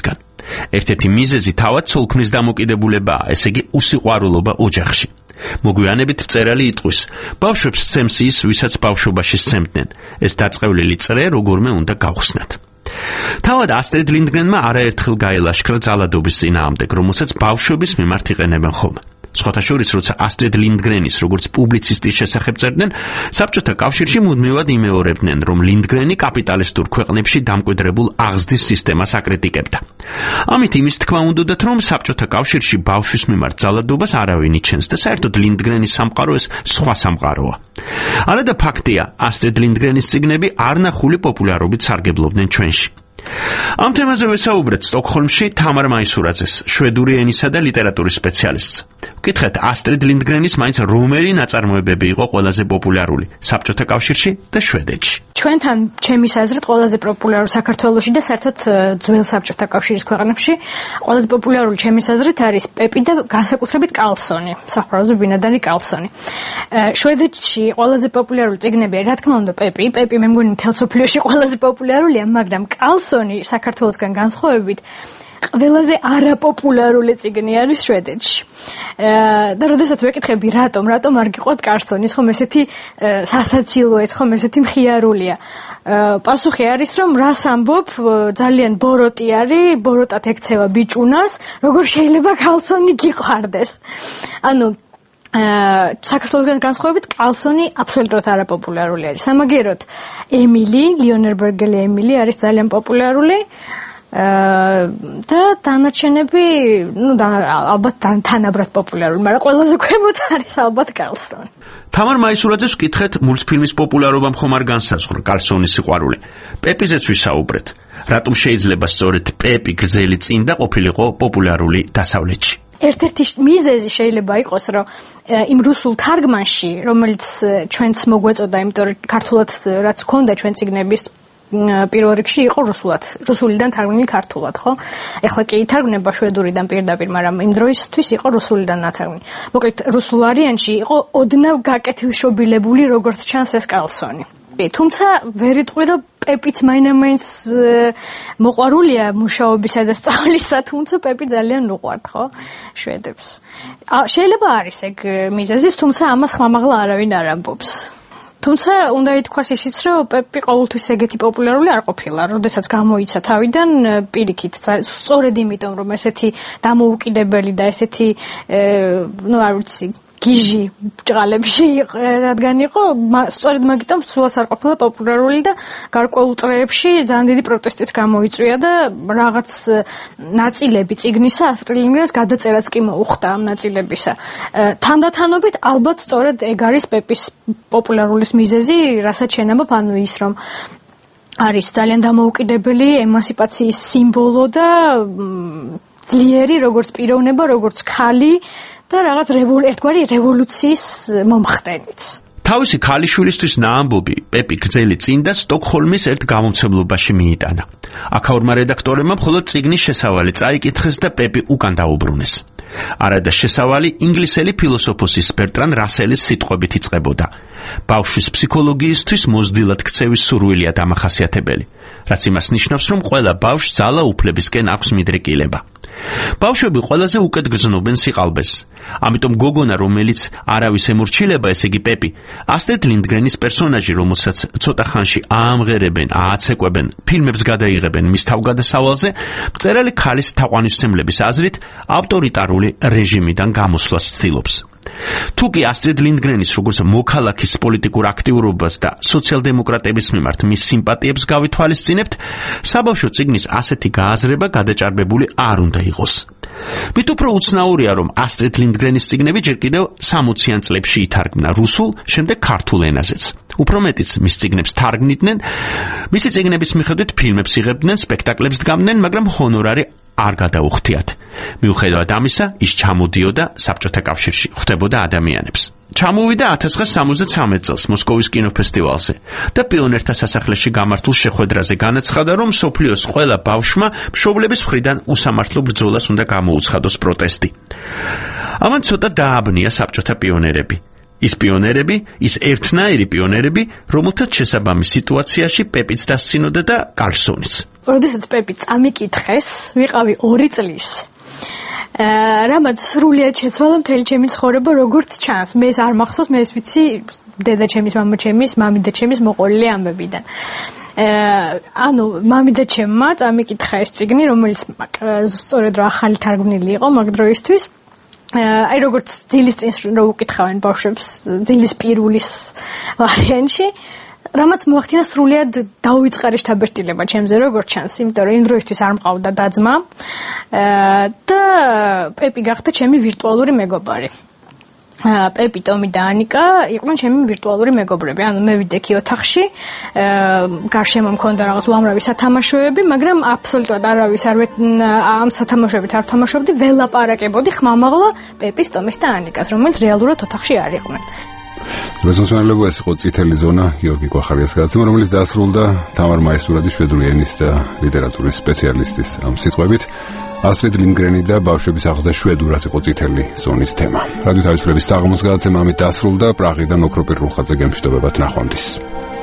ერთ-ერთი მიზეზი თავად ცოლქმრის დამოკიდებულებაა, ესე იგი უსიყვარულობა ოჯახში. მოგვიანებით მწერალი იტყვის, ბავშვებს სცემს ის, ვისაც ბავშვობაში სცემდნენ. ეს დაწყევლილი წრე როგორმე უნდა გავხსნათ. თავად ასტრიდ ლინდგრენმა არაერთხელ გაილაშქრა ძალადობის წინააღმდეგ, რომელსაც ბავშვების მიმართ იყენებენ ხოლმე. სხვათა შორის, როცა ასტრიდ ლინდგრენის როგორც პუბლიცისტის შესახებ წერდნენ, საბჭოთა კავშირში მუდმივად იმეორებდნენ, რომ ლინდგრენი კაპიტალისტურ ქვეყნებში დამკვიდრებულ აღზრდის სისტემას აკრიტიკებდა. ამით იმის თქმა უნდათ, რომ საბჭოთა კავშირში ბავშვის მიმართ ძალადობას არავინ იჩენს და საერთოდ ლინდგრენის სამყარო ეს სხვა სამყაროა. არადა ფაქტია, ასტრიდ ლინდგრენის წიგნები არნახული პოპულარობით სარგებლობდნენ ჩვენში. ამ თემაზე ვესაუბრეთ სტოკჰოლმში თამარ მაისურაძეს, შვედური ენისა და ლიტერატურის სპეციალისტს. ვკითხეთ, ასტრიდ ლინდგრენის მაინც რომელი ნაწარმოებები იყო ყველაზე პოპულარული საბჭოთა კავშირში და შვედეთში. ჩვენთან, ჩემის აზრით, ყველაზე პოპულარული საქართველოში და საერთოდ ძველ საბჭოთა კავშირის ქვეყნებში ყველაზე პოპულარული ჩემის აზრით არის პეპი და განსაკუთრებით კარლსონი, სახურავზე ბინადარი კარლსონი. შვედეთში ყველაზე პოპულარული წიგნები, რა თქმა უნდა, პეპი მე მგონი მთელ მსოფლიოში ყველაზე პოპულარულია, მაგრამ კარლსონი საქართველოსგან განსხვავებით ყველაზე არაპოპულარული წიგნი არის შვედეთში. და როდესაც ვეკითხები რატომ არ გიყვართ კარლსონი, ხომ ესეთი სასაცილოა, ხომ ესეთი მხიარულია. პასუხი არის, რომ რას ამბობ, ძალიან ბოროტი არის, ბოროტად ექცევა ბიჭუნას, როგორ შეიძლება კარლსონი გიყვარდეს. ანუ საქართველოსგან განსხვავებით კარლსონი აბსოლუტურად არაპოპულარული არის. სამაგიეროდ ემილი, ლიონერბერგელი ემილი არის ძალიან პოპულარული. და დანარჩენები, ალბათ თანაბრად პოპულარული, მაგრამ ყველაზე ქვემოთ არის ალბათ კარლსონი. თამარ მაისურაძეს ვკითხეთ მულტფილმის პოპულარობამ ხომ არ განსაზღვრა კარლსონის სიყვარული. პეპიზეც ვისაუბრეთ. რატომ შეიძლება სწორედ პეპი გრძელი წინ და ყოფილიყო პოპულარული დასავლეთში? ერთ-ერთი მიზეზი შეიძლება იყოს, რომ იმ რუსულ თარგმანში, რომელიც ჩვენც მოგვეწოდა, იმიტომ რომ ქართულად რაც ჰქონდა ჩვენ წიგნების პირველ რიგში იყო რუსულიდან თარგმნილი ქართულად, ხო? ეხლა კი ითარგმნება შვედურიდან პირდაპირ, მაგრამ იმ დროისთვის იყო რუსულიდან ნათარგმნი. მოკლედ, რუსულ ვარიანტში იყო ოდნავ გაკეთილშობილებული, როგორც ჩანს ეს კარლსონი. თუმცა ვერ იტყვი, რომ პეპიც მაინც მოყვარულია მუშაობისა და სწავლისა, თუმცა პეპი ძალიან უყვართ, ხო? შვედებს. შეიძლება არის ეგ მიზეზი, თუმცა ამას ხმამაღლა არავინ არ ამბობს. თუმცა უნდა ითქვას ისიც, რომ პეპი ყოველთვის ეგეთი პოპულარული არ ყოფილა, როდესაც გამოიცა თავიდან პირიქით, სწორედ იმიტომ, რომ ესეთი დამოუკიდებელი და ესეთი, არ ვიცი, გიჟი ბრჭყალებში რადგან იყო, სწორედ მაგიტომ სულაც არ ყოფილა პოპულარული და გარკვეულ წრეებში ძალიან დიდი პროტესტიც გამოიწვია და რაღაც ნაწილები წიგნისა ასტრიდ ლინდგრენს გადაწერაც კი მოუხდა ამ ნაწილებისა. თანდათანობით ალბათ სწორედ ეგ არის პეპის პოპულარულის მიზეზი, რასაც შენამობ, ანუ ის რომ არის ძალიან დამოუკიდებელი ემანსიპაციის სიმბოლო და ძლიერი როგორც პიროვნება, როგორც ქალი და რაღაც ერთგვარი რევოლუციის მომხდენიც. თავისი ქალიშვილისთვის ნაამბობი პეპი გრძელი წინ და სტოკჰოლმის ერთ გამომცემლობაში მიიტანა. აქაურმა რედაქტორებმა მხოლოდ წიგნის შესავალი წაიკითხეს და პეპი უკან დაუბრუნეს. არადა შესავალი ინგლისელი ფილოსოფოსის ბერტრან რასელის სიტყვებით იწყებოდა. ბავშვის ფსიქოლოგიისთვის მოზრდილად ქცევის სურვილია დამახასიათებელი, რაც იმას ნიშნავს, რომ ყველა ბავშვს ძალა უფლებისკენ აქვს მიდრეკილება. ბავშვები ყველაზე უკეთ გრძნობენ სიყალბეს. ამიტომ გოგონა, რომელიც არავის ემორჩილება, ესე იგი პეპი, ასტრიდ ლინდგრენის პერსონაჟი, რომელსაც ცოტა ხანში აამღერებენ, ააცეკვებენ, ფილმებს გადაიღებენ მის თავგადასავალზე, მწერალი ქალის თაყვანისმცემლების აზრით ავტორიტარული რეჟიმიდან გამოსვლას ცდილობს. თუკი ასტრიდ ლინდგრენის როგორც მოქალაქის პოლიტიკურ აქტიურობას და სოციალ-დემოკრატების მიმართ მის სიმპათიებს გავითვალისწინებთ, საბავშვო წიგნის ასეთი გააზრება გადაჭარბებული არ უნდა იყოს. მით უფრო უცნაურია, რომ ასტრიდ ლინდგრენის წიგნები ჯერ კიდევ 60-იან წლებში ითარგმნა რუსულ, შემდეგ ქართულ ენაზეც. უფრო მეტიც მის წიგნებს თარგმნიდნენ, მისი წიგნების მიხედვით ფილმებს იღებდნენ, სპექტაკლებს დგამდნენ, მაგრამ ჰონორარი არ გადაუხდიათ. მიუხედავად ამისა, ის ჩამოდიოდა საბჭოთა კავშირში, ხვდებოდა ადამიანებს. ჩამოვიდა 1973 წელს მოსკოვის კინოფესტივალზე და პიონერთა სასახლეში გამართულ შეხვედრაზე განაცხადა, რომ მსოფლიოს ყველა ბავშვმა მშობლების მხრიდან უსამართლო ბრძოლას უნდა გამოუცხადოს პროტესტი. ამან ცოტა დააბნია საბჭოთა პიონერები. ის ერთნაირი პიონერები, რომელთაც შესაბამის სიტუაციაში პეპიც დასცინოდა და კარლსონიც. როდესაც პეპი წამიკითხეს, ვიყავი 2 წლის. რამაც სრულიად შეცვალა მთელი ჩემი ცხოვრება, როგორც ჩანს. მე ეს არ მახსოვს, მე ეს ვიცი დედა ჩემის, მამა ჩემის, მამიდა ჩემის მოყოლილი ამბებიდან. ანუ მამიდა ჩემმა წამიკითხა ეს წიგნი, რომელიც სწორედ რა ახალი თარგმნილი იყო მაგ დროისთვის. აი როგორც ძილის წინს რო უკითხავენ ბავშვებს, ძილის პირველის ვარიანტში, რამაც მოახდინა სრულიად დაუვიწყარი შთაბეჭდილება ჩემზე, როგორც ჩანს, იმიტომ რომ იმ დროისთვის არ მყავდა და-ძმა და პეპი გახდა ჩემი ვირტუალური მეგობარი. პეპი, ტომი და ანიკა იყვნენ ჩემი ვირტუალური მეგობრები. ანუ მე ვიდექი ოთახში, გარშემო მქონდა რაღაც უამრავი სათამაშოები, მაგრამ აბსოლუტურად არავის ამ სათამაშოებით არ თამაშობდი, ველაპარაკებოდი ხმამაღლა პეპის, ტომის და ანიკას, რომელიც რეალურად ოთახში არ იყვნენ. რეზონანსებია ეს იყო წითელი ზონა გიორგი კვახარიას გადაცემა, რომელიც დასრულდა თამარ მაისურაძის შვედური ენის და ლიტერატურის სპეციალისტის ამ სიტყვებით. ასტრიდ ლინდგრენი და ბავშვების აღზრდა შვედურად იყო წითელი ზონის თემა. რადიო თავისუფლების საღამოს გადაცემა ამით დასრულდა. პრაღიდან ოქროპირ რუხაძე გემშვიდობებათ, ნახვამდის.